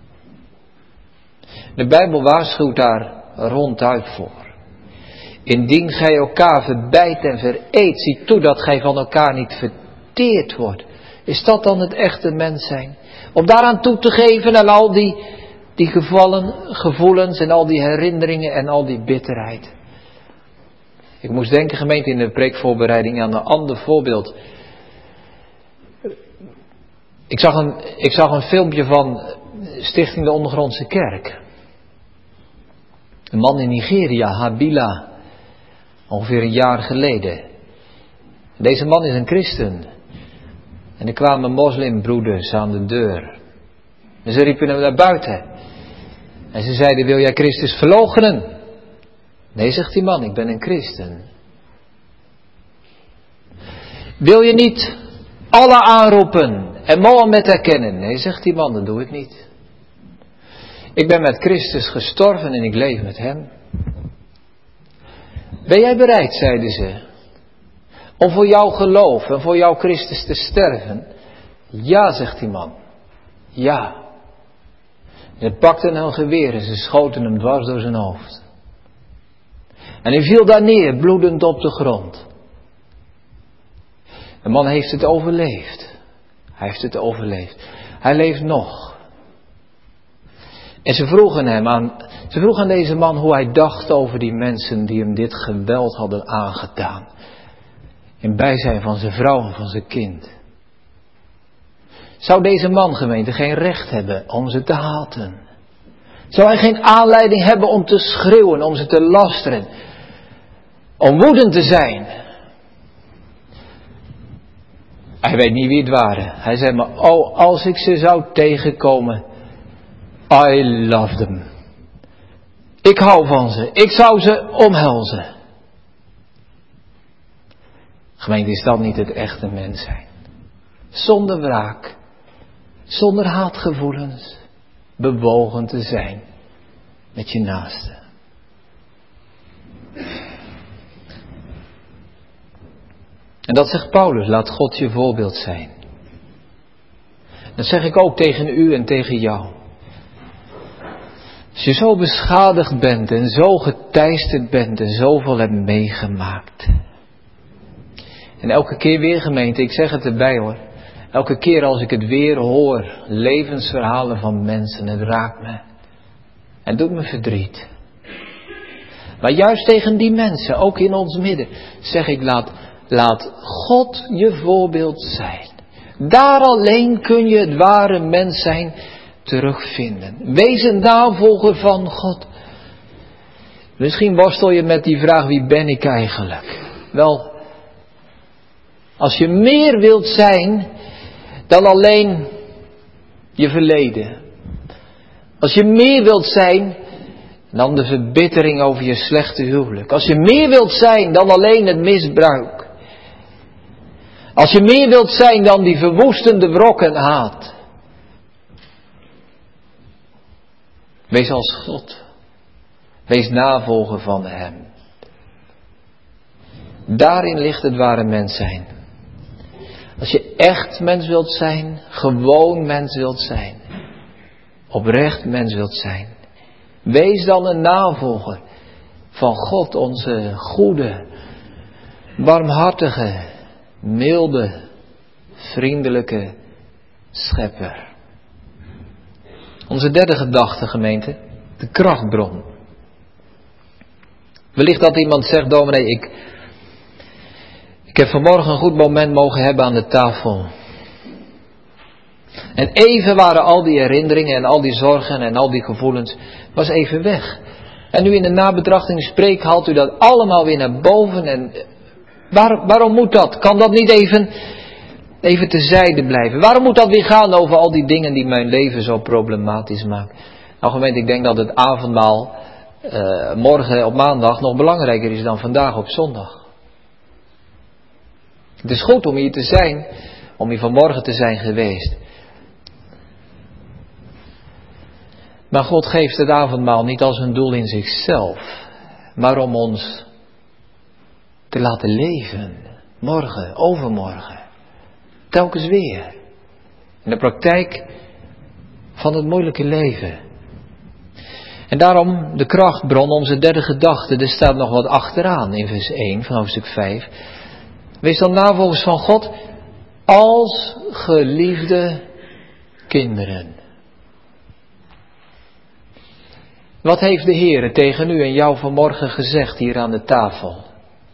De Bijbel waarschuwt daar ronduit voor. Indien gij elkaar verbijt en vereet, zie toe dat gij van elkaar niet verteerd wordt. Is dat dan het echte mens zijn? Om daaraan toe te geven aan al die gevoelens en al die herinneringen en al die bitterheid. Ik moest denken, gemeente, in de preekvoorbereiding aan een ander voorbeeld. Ik zag een filmpje van Stichting de Ondergrondse Kerk. Een man in Nigeria, Habila, ongeveer een jaar geleden. Deze man is een christen. En er kwamen moslimbroeders aan de deur. En ze riepen hem naar buiten. En ze zeiden, wil jij Christus verloochenen? Nee, zegt die man, ik ben een christen. Wil je niet Allah aanroepen en Mohammed erkennen? Nee, zegt die man, dat doe ik niet. Ik ben met Christus gestorven en ik leef met hem. Ben jij bereid, zeiden ze, om voor jouw geloof en voor jouw Christus te sterven? Ja, zegt die man. Ja. En ze pakten een geweer en ze schoten hem dwars door zijn hoofd. En hij viel daar neer, bloedend op de grond. De man heeft het overleefd. Hij heeft het overleefd. Hij leeft nog. En ze vroegen aan deze man hoe hij dacht over die mensen die hem dit geweld hadden aangedaan. In bijzijn van zijn vrouw en van zijn kind. Zou deze man, gemeente, geen recht hebben om ze te haten? Zou hij geen aanleiding hebben om te schreeuwen, om ze te lasteren? Om woedend te zijn? Hij weet niet wie het waren. Hij zei maar, oh, als ik ze zou tegenkomen. I love them. Ik hou van ze. Ik zou ze omhelzen. Gemeente, is dat niet het echte mens zijn? Zonder wraak. Zonder haatgevoelens. Bewogen te zijn. Met je naaste. En dat zegt Paulus, laat God je voorbeeld zijn. Dat zeg ik ook tegen u en tegen jou. Als je zo beschadigd bent en zo geteisterd bent en zoveel hebt meegemaakt. En elke keer weer, gemeente, ik zeg het erbij hoor. Elke keer als ik het weer hoor, levensverhalen van mensen, het raakt me. Het doet me verdriet. Maar juist tegen die mensen, ook in ons midden, zeg ik, laat God je voorbeeld zijn. Daar alleen kun je het ware mens zijn terugvinden. Wees een navolger van God. Misschien worstel je met die vraag, wie ben ik eigenlijk? Wel, als je meer wilt zijn dan alleen je verleden. Als je meer wilt zijn dan de verbittering over je slechte huwelijk. Als je meer wilt zijn dan alleen het misbruik. Als je meer wilt zijn dan die verwoestende wrok en haat. Wees als God. Wees navolger van Hem. Daarin ligt het ware mens zijn. Als je echt mens wilt zijn, gewoon mens wilt zijn, oprecht mens wilt zijn, wees dan een navolger van God, onze goede, barmhartige, milde, vriendelijke schepper. Onze derde gedachte, gemeente, de krachtbron. Wellicht dat iemand zegt, dominee, ik heb vanmorgen een goed moment mogen hebben aan de tafel. En even waren al die herinneringen en al die zorgen en al die gevoelens, was even weg. En nu in de nabetrachting spreek, haalt u dat allemaal weer naar boven. En waarom moet dat? Kan dat niet even terzijde blijven? Waarom moet dat weer gaan over al die dingen die mijn leven zo problematisch maken? Nou gemeente, ik denk dat het avondmaal morgen op maandag nog belangrijker is dan vandaag op zondag. Het is goed om hier te zijn, om hier vanmorgen te zijn geweest. Maar God geeft het avondmaal niet als een doel in zichzelf, maar om ons te laten leven. Morgen, overmorgen, telkens weer. In de praktijk van het moeilijke leven. En daarom de krachtbron, onze derde gedachte, er staat nog wat achteraan in vers 1 van hoofdstuk 5. Wees dan navolgers van God als geliefde kinderen. Wat heeft de Heer tegen u en jou vanmorgen gezegd hier aan de tafel?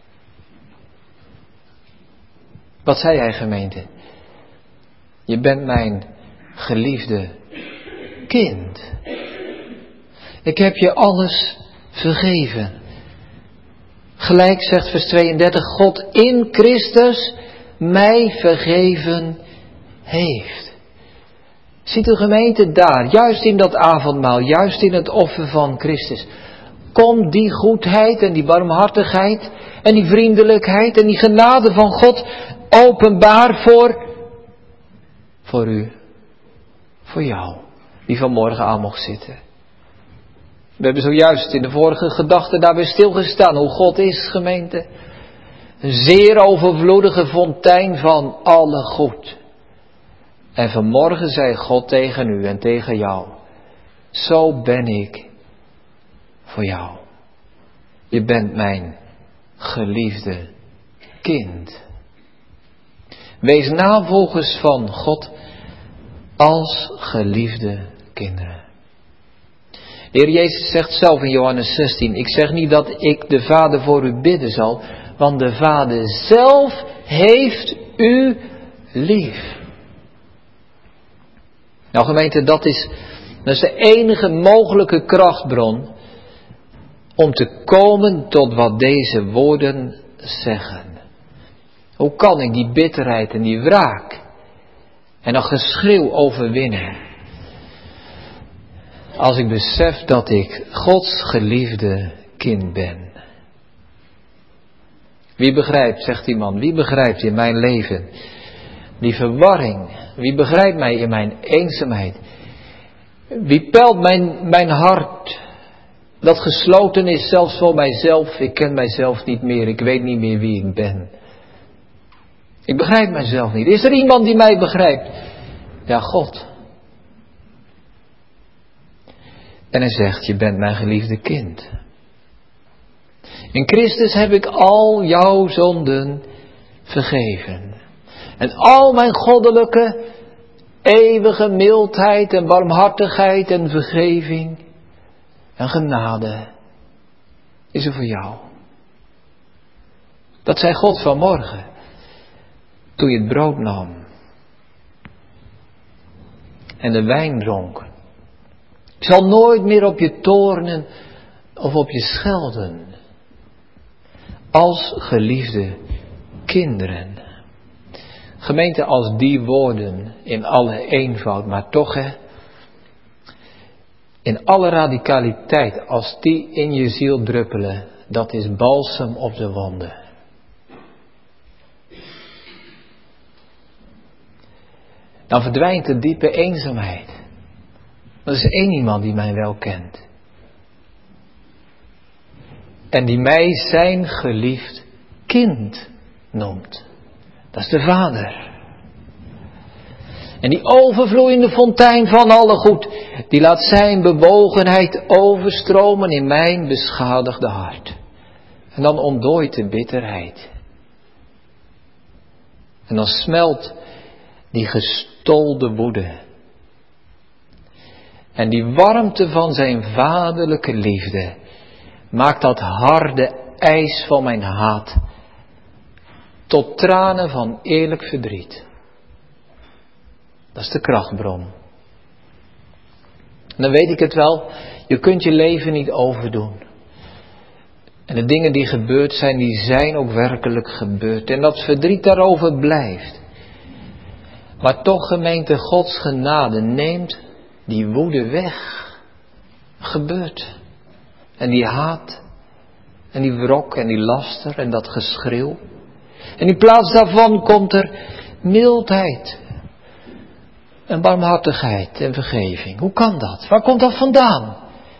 Wat zei hij, gemeente? Je bent mijn geliefde kind. Ik heb je alles vergeven. Gelijk zegt vers 32, God in Christus mij vergeven heeft. Ziet u gemeente daar, juist in dat avondmaal, juist in het offer van Christus, komt die goedheid en die barmhartigheid en die vriendelijkheid en die genade van God openbaar voor u, voor jou, die vanmorgen aan mocht zitten. We hebben zojuist in de vorige gedachte daarbij stilgestaan hoe God is, gemeente. Een zeer overvloedige fontein van alle goed. En vanmorgen zei God tegen u en tegen jou, zo ben ik voor jou. Je bent mijn geliefde kind. Wees navolgers van God als geliefde kinderen. De Heer Jezus zegt zelf in Johannes 16, ik zeg niet dat ik de Vader voor u bidden zal, want de Vader zelf heeft u lief. Nou gemeente, dat is de enige mogelijke krachtbron om te komen tot wat deze woorden zeggen. Hoe kan ik die bitterheid en die wraak en dat geschreeuw overwinnen? Als ik besef dat ik Gods geliefde kind ben. Wie begrijpt, zegt die man, wie begrijpt in mijn leven die verwarring? Wie begrijpt mij in mijn eenzaamheid? Wie peilt mijn hart dat gesloten is zelfs voor mijzelf? Ik ken mijzelf niet meer, ik weet niet meer wie ik ben. Ik begrijp mijzelf niet. Is er iemand die mij begrijpt? Ja, God. En hij zegt, je bent mijn geliefde kind. In Christus heb ik al jouw zonden vergeven. En al mijn goddelijke, eeuwige mildheid en barmhartigheid en vergeving en genade is er voor jou. Dat zei God vanmorgen, toen je het brood nam en de wijn dronk. Ik zal nooit meer op je toornen of op je schelden, als geliefde kinderen. Gemeente, als die woorden in alle eenvoud, maar toch in alle radicaliteit, als die in je ziel druppelen, dat is balsem op de wonden. Dan verdwijnt de diepe eenzaamheid. Er is één iemand die mij wel kent. En die mij zijn geliefd kind noemt. Dat is de Vader. En die overvloeiende fontein van alle goed, die laat zijn bewogenheid overstromen in mijn beschadigde hart. En dan ontdooit de bitterheid. En dan smelt die gestolde woede. En die warmte van zijn vaderlijke liefde maakt dat harde ijs van mijn haat tot tranen van eerlijk verdriet. Dat is de krachtbron. En dan weet ik het wel, je kunt je leven niet overdoen. En de dingen die gebeurd zijn, die zijn ook werkelijk gebeurd. En dat verdriet daarover blijft. Maar toch, gemeente, Gods genade neemt die woede weg. Gebeurt. En die haat. En die wrok en die laster en dat geschreeuw. En in plaats daarvan komt er mildheid. En barmhartigheid en vergeving. Hoe kan dat? Waar komt dat vandaan?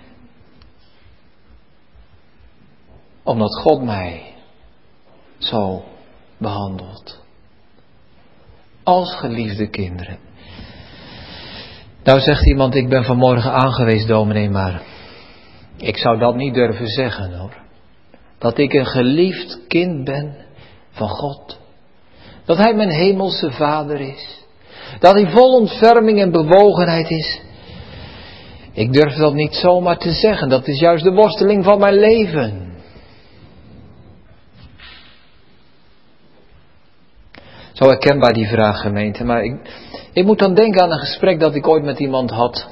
Omdat God mij zo behandelt. Als geliefde kinderen. Nou zegt iemand, ik ben vanmorgen aangewezen, dominee, maar ik zou dat niet durven zeggen, hoor. Dat ik een geliefd kind ben van God. Dat Hij mijn hemelse Vader is. Dat Hij vol ontferming en bewogenheid is. Ik durf dat niet zomaar te zeggen. Dat is juist de worsteling van mijn leven. Zo herkenbaar die vraag, gemeente. Maar ik moet dan denken aan een gesprek dat ik ooit met iemand had.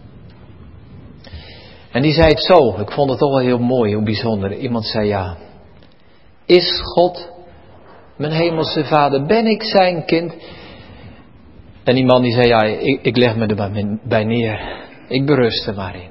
En die zei het zo. Ik vond het toch wel heel mooi, heel bijzonder. Iemand zei ja. Is God mijn hemelse Vader? Ben ik zijn kind? En die man die zei ja, ik leg me erbij neer. Ik berust er maar in.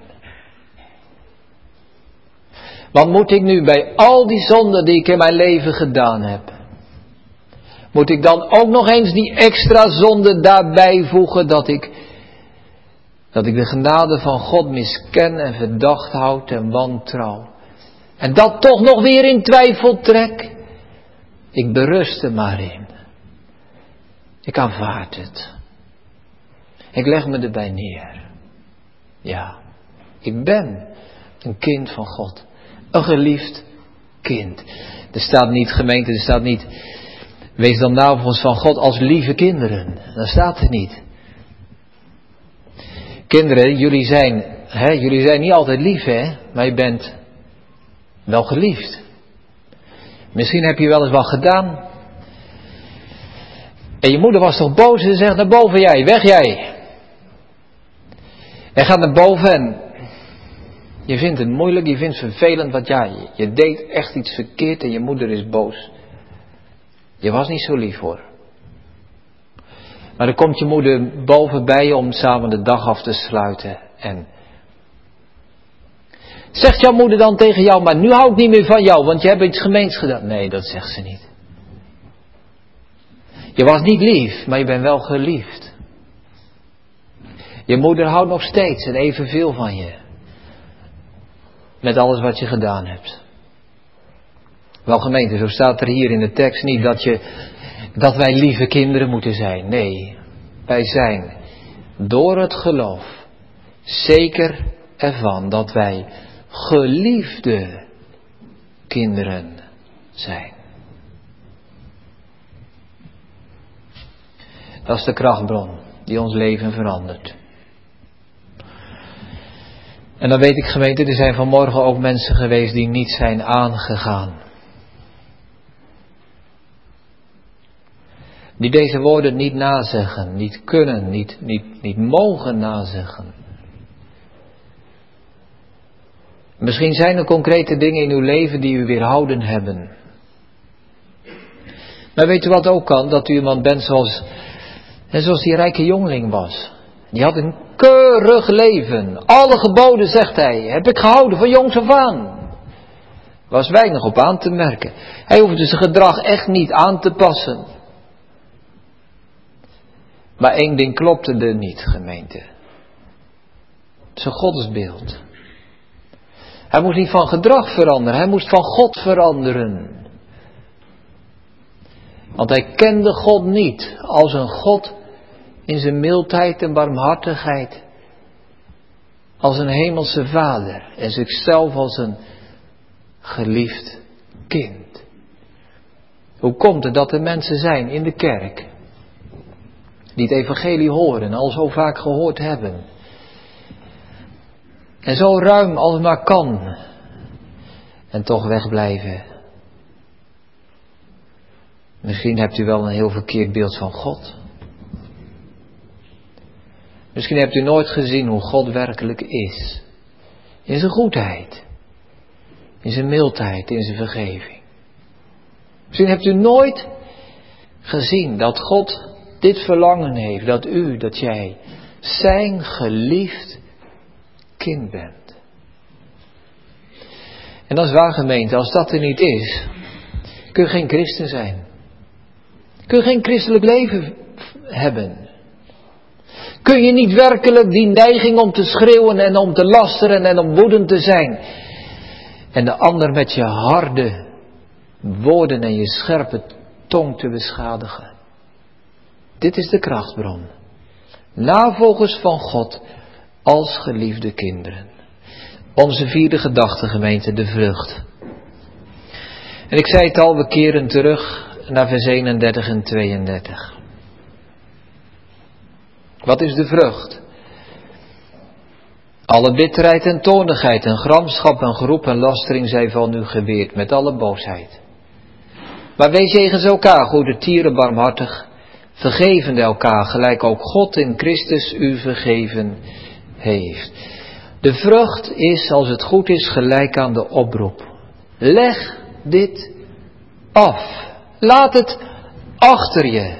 Want moet ik nu bij al die zonden die ik in mijn leven gedaan heb, moet ik dan ook nog eens die extra zonde daarbij voegen dat ik de genade van God misken en verdacht houd en wantrouw. En dat toch nog weer in twijfel trek. Ik berust er maar in. Ik aanvaard het. Ik leg me erbij neer. Ja, ik ben een kind van God. Een geliefd kind. Er staat niet, gemeente, er staat niet, wees dan navolgers van God als lieve kinderen. Dat staat er niet. Kinderen, jullie zijn niet altijd lief, hè? Maar je bent wel geliefd. Misschien heb je wel eens wat gedaan. En je moeder was toch boos en zegt naar boven jij, weg jij. En gaat naar boven en je vindt het moeilijk, je vindt het vervelend, want ja, je deed echt iets verkeerd en je moeder is boos. Je was niet zo lief hoor. Maar dan komt je moeder boven bij je om samen de dag af te sluiten. En zegt jouw moeder dan tegen jou, maar nu hou ik niet meer van jou, want je hebt iets gemeens gedaan. Nee, dat zegt ze niet. Je was niet lief, maar je bent wel geliefd. Je moeder houdt nog steeds en evenveel van je. Met alles wat je gedaan hebt. Wel gemeente, zo staat er hier in de tekst niet dat wij lieve kinderen moeten zijn. Nee, wij zijn door het geloof zeker ervan dat wij geliefde kinderen zijn. Dat is de krachtbron die ons leven verandert. En dan weet ik, gemeente, er zijn vanmorgen ook mensen geweest die niet zijn aangegaan. Die deze woorden niet nazeggen, niet kunnen, niet mogen nazeggen. Misschien zijn er concrete dingen in uw leven die u weerhouden hebben. Maar weet u wat ook kan? Dat u iemand bent zoals die rijke jongeling was. Die had een keurig leven. Alle geboden, zegt hij, heb ik gehouden van jongs af aan. Was weinig op aan te merken. Hij hoefde zijn gedrag echt niet aan te passen. Maar één ding klopte er niet, gemeente. Zijn godsbeeld. Hij moest niet van gedrag veranderen, hij moest van God veranderen. Want hij kende God niet als een God in zijn mildheid en barmhartigheid. Als een hemelse vader en zichzelf als een geliefd kind. Hoe komt het dat er mensen zijn in de kerk die het evangelie horen en al zo vaak gehoord hebben. En zo ruim als het maar kan. En toch wegblijven. Misschien hebt u wel een heel verkeerd beeld van God. Misschien hebt u nooit gezien hoe God werkelijk is. In zijn goedheid. In zijn mildheid, in zijn vergeving. Misschien hebt u nooit gezien dat God dit verlangen heeft. Dat jij zijn geliefd kind bent. En dat is waar, gemeente, als dat er niet is, kun je geen christen zijn. Kun je geen christelijk leven hebben. Kun je niet werkelijk die neiging om te schreeuwen en om te lasteren en om woedend te zijn. En de ander met je harde woorden en je scherpe tong te beschadigen. Dit is de krachtbron. Navolgers van God als geliefde kinderen. Onze vierde gedachte, gemeente, de vrucht. En ik zei het al, we keren terug naar vers 31 en 32. Wat is de vrucht? Alle bitterheid en toornigheid en gramschap en geroep en lastering zij van u geweerd met alle boosheid. Maar wees jegens elkaar goedertieren barmhartig, vergevende elkaar gelijk ook God in Christus u vergeven heeft. De vrucht is, als het goed is, gelijk aan de oproep. Leg dit af. Laat het achter je.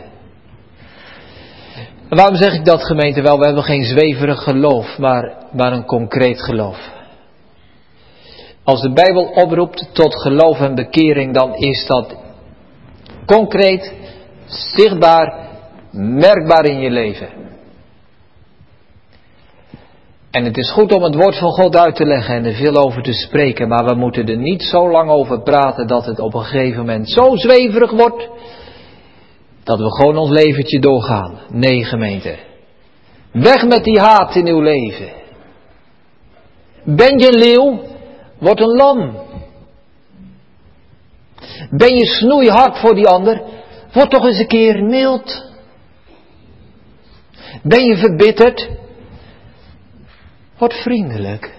En waarom zeg ik dat, gemeente? Wel, we hebben geen zweverig geloof, maar een concreet geloof. Als de Bijbel oproept tot geloof en bekering, dan is dat concreet, zichtbaar, merkbaar in je leven. En het is goed om het woord van God uit te leggen en er veel over te spreken, maar we moeten er niet zo lang over praten dat het op een gegeven moment zo zweverig wordt, dat we gewoon ons leventje doorgaan. Nee, gemeente. Weg met die haat in uw leven. Ben je een leeuw? Word een lam. Ben je snoeihard voor die ander? Word toch eens een keer mild. Ben je verbitterd? Word vriendelijk.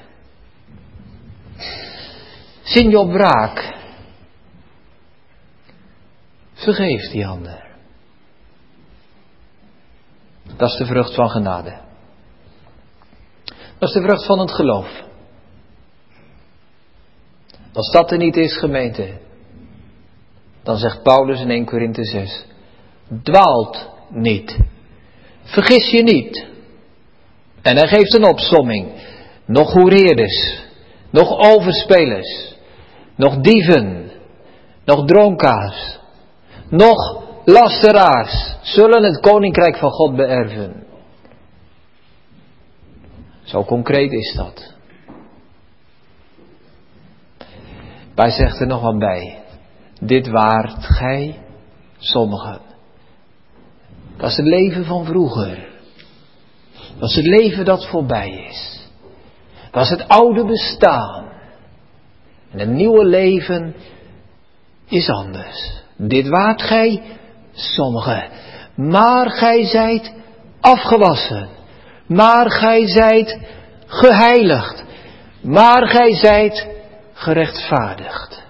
Zin je op wraak? Vergeef die ander. Dat is de vrucht van genade. Dat is de vrucht van het geloof. Als dat er niet is, gemeente, dan zegt Paulus in 1 Korinthe 6, dwaalt niet. Vergis je niet. En hij geeft een opsomming. Nog hoereerders, nog overspelers, nog dieven, nog dronkaars, nog lasteraars zullen het koninkrijk van God beërven. Zo concreet is dat. Maar hij zegt er nog wat bij. Dit waart gij, sommigen. Dat is het leven van vroeger. Dat is het leven dat voorbij is. Dat is het oude bestaan. En het nieuwe leven is anders. Dit waart gij, sommigen. Maar gij zijt afgewassen. Maar gij zijt geheiligd. maar gij zijt gerechtvaardigd.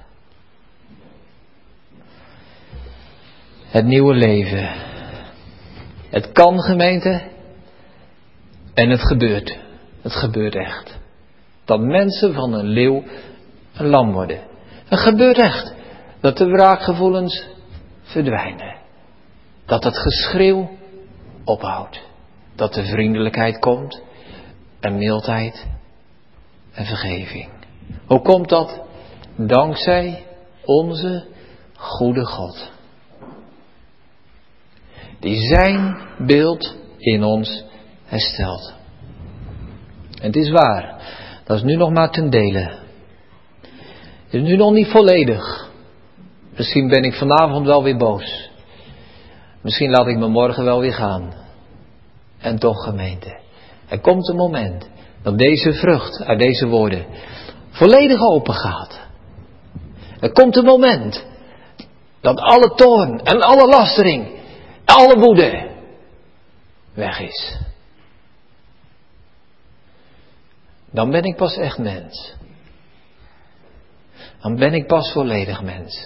Het nieuwe leven. Het kan, gemeente, en het gebeurt. Het gebeurt echt. Dat mensen van een leeuw een lam worden. Het gebeurt echt. Dat de wraakgevoelens verdwijnen. Dat het geschreeuw ophoudt. Dat de vriendelijkheid komt. En mildheid. En vergeving. Hoe komt dat? Dankzij onze goede God. Die zijn beeld in ons herstelt. En het is waar. Dat is nu nog maar ten dele. Het is nu nog niet volledig. Misschien ben ik vanavond wel weer boos. Misschien laat ik me morgen wel weer gaan. En toch, gemeente. Er komt een moment dat deze vrucht uit deze woorden volledig open gaat. Er komt een moment dat alle toorn en alle lastering, alle woede weg is. Dan ben ik pas echt mens. Dan ben ik pas volledig mens.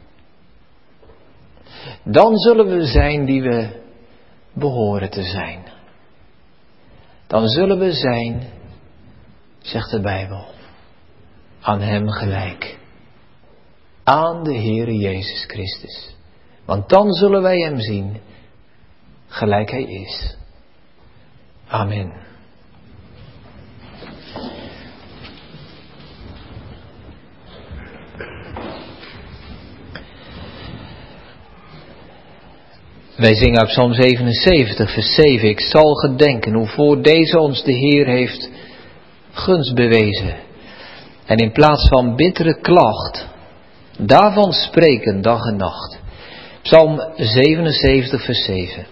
Dan zullen we zijn die we behoren te zijn. Dan zullen we zijn, zegt de Bijbel, aan Hem gelijk. Aan de Heere Jezus Christus. Want dan zullen wij Hem zien, gelijk Hij is. Amen. Wij zingen uit Psalm 77, vers 7. Ik zal gedenken hoe voor deze ons de Heer heeft gunst bewezen. En in plaats van bittere klacht, daarvan spreken dag en nacht. Psalm 77, vers 7.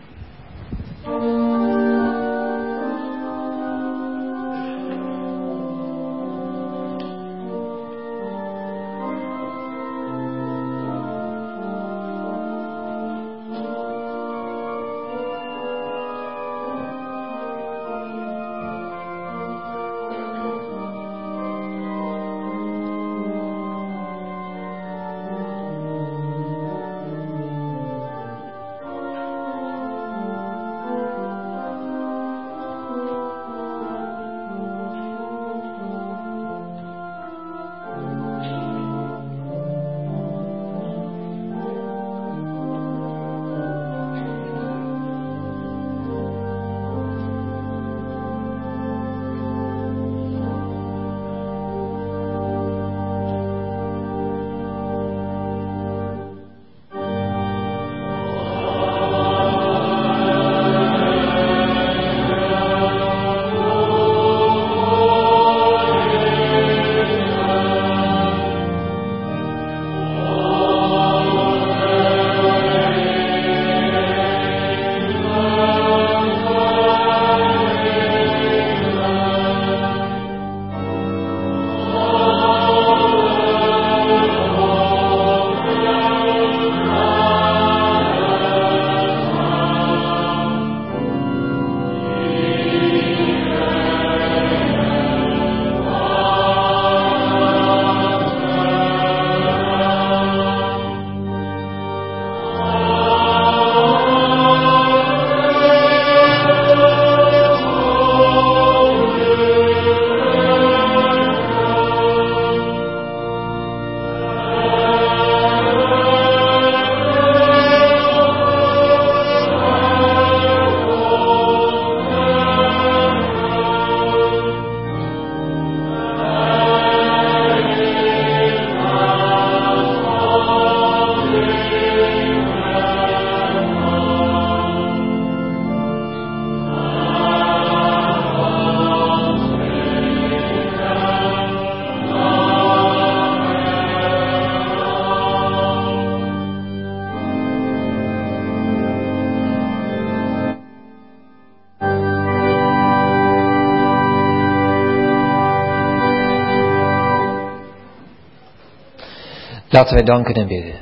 Laten wij danken en bidden.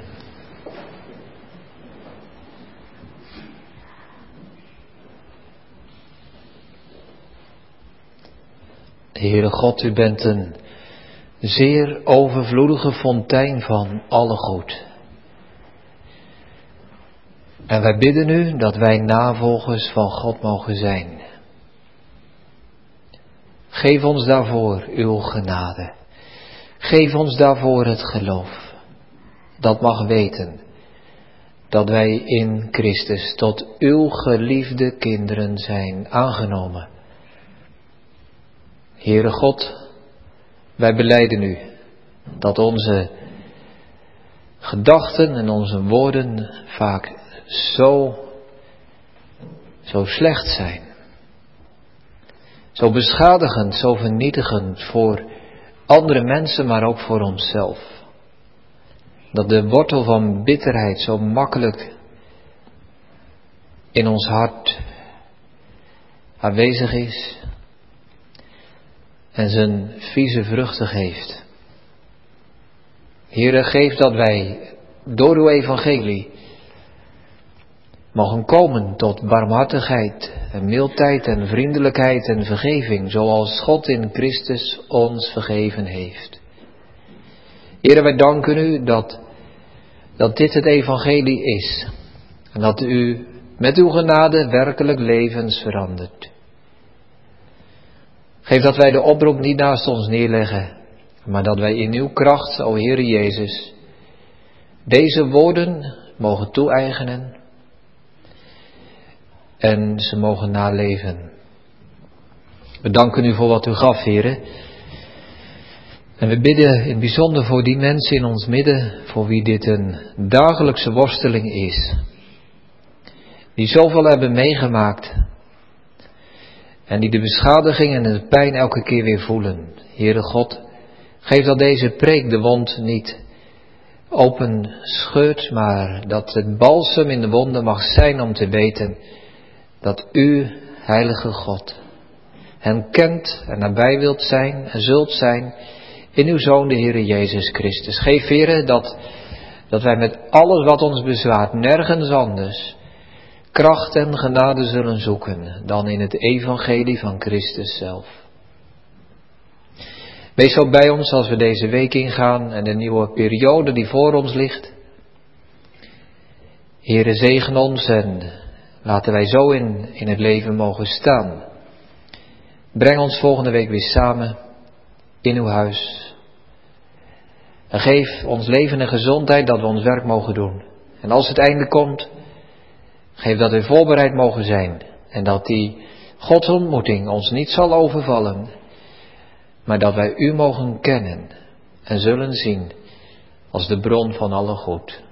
Heere God, u bent een zeer overvloedige fontein van alle goed. En wij bidden u dat wij navolgers van God mogen zijn. Geef ons daarvoor uw genade. Geef ons daarvoor het geloof. Dat mag weten dat wij in Christus tot uw geliefde kinderen zijn aangenomen. Heere God, wij belijden u dat onze gedachten en onze woorden vaak zo slecht zijn. Zo beschadigend, zo vernietigend voor andere mensen, maar ook voor onszelf. Dat de wortel van bitterheid zo makkelijk in ons hart aanwezig is en zijn vieze vruchten geeft. Heere, geef dat wij door uw evangelie mogen komen tot barmhartigheid en mildheid en vriendelijkheid en vergeving, zoals God in Christus ons vergeven heeft. Heere, wij danken u dat dit het evangelie is en dat u met uw genade werkelijk levens verandert. Geef dat wij de oproep niet naast ons neerleggen, maar dat wij in uw kracht, o Heere Jezus, deze woorden mogen toe-eigenen en ze mogen naleven. We danken u voor wat u gaf, Heere. En we bidden in het bijzonder voor die mensen in ons midden, voor wie dit een dagelijkse worsteling is. Die zoveel hebben meegemaakt. En die de beschadiging en de pijn elke keer weer voelen. Heere God, geef dat deze preek de wond niet open scheurt, maar dat het balsem in de wonden mag zijn om te weten dat u, heilige God, hen kent en nabij wilt zijn en zult zijn in uw Zoon, de Heere Jezus Christus. Geef, Heere, dat wij met alles wat ons bezwaart, nergens anders, kracht en genade zullen zoeken dan in het evangelie van Christus zelf. Wees ook bij ons als we deze week ingaan en de nieuwe periode die voor ons ligt. Heere, zegen ons en laten wij zo in het leven mogen staan. Breng ons volgende week weer samen in uw huis. En geef ons leven en gezondheid dat we ons werk mogen doen. En als het einde komt, geef dat we voorbereid mogen zijn. En dat die Godsontmoeting ons niet zal overvallen. Maar dat wij u mogen kennen en zullen zien als de bron van alle goed.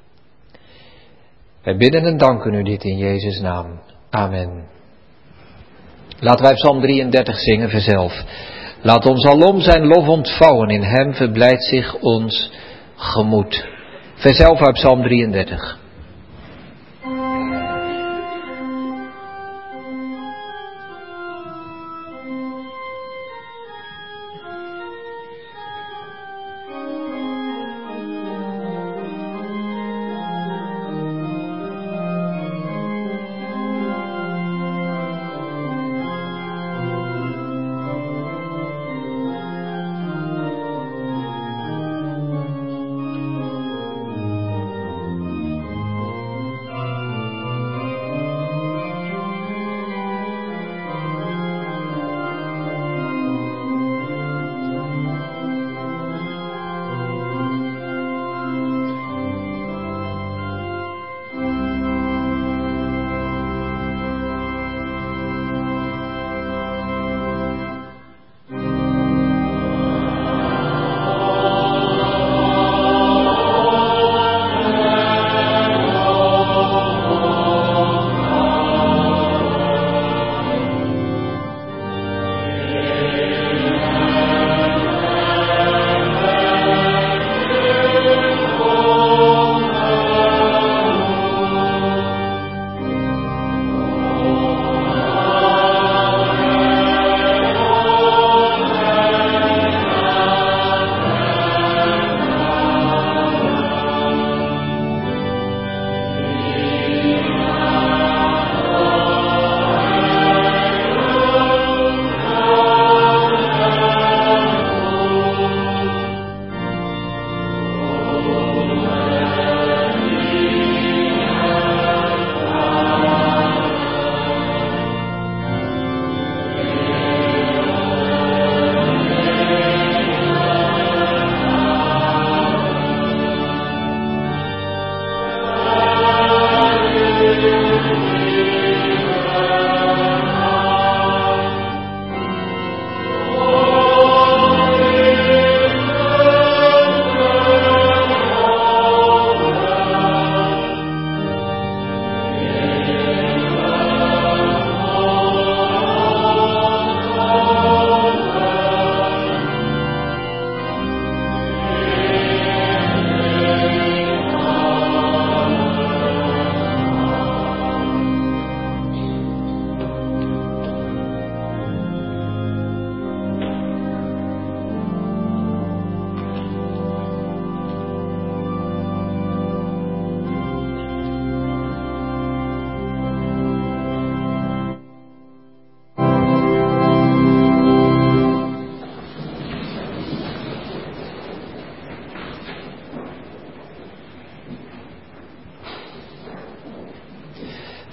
Wij bidden en danken u dit in Jezus' naam. Amen. Laten wij Psalm 33 zingen, vers 11. Laat ons alom zijn lof ontvouwen, in hem verblijdt zich ons gemoed. Vers 11 uit Psalm 33.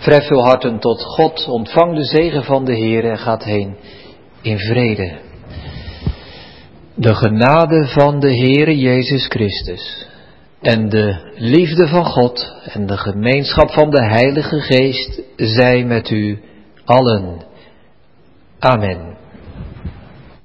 Verhef uw harten tot God, ontvang de zegen van de Heer en gaat heen in vrede. De genade van de Heere Jezus Christus en de liefde van God en de gemeenschap van de Heilige Geest zij met u allen. Amen.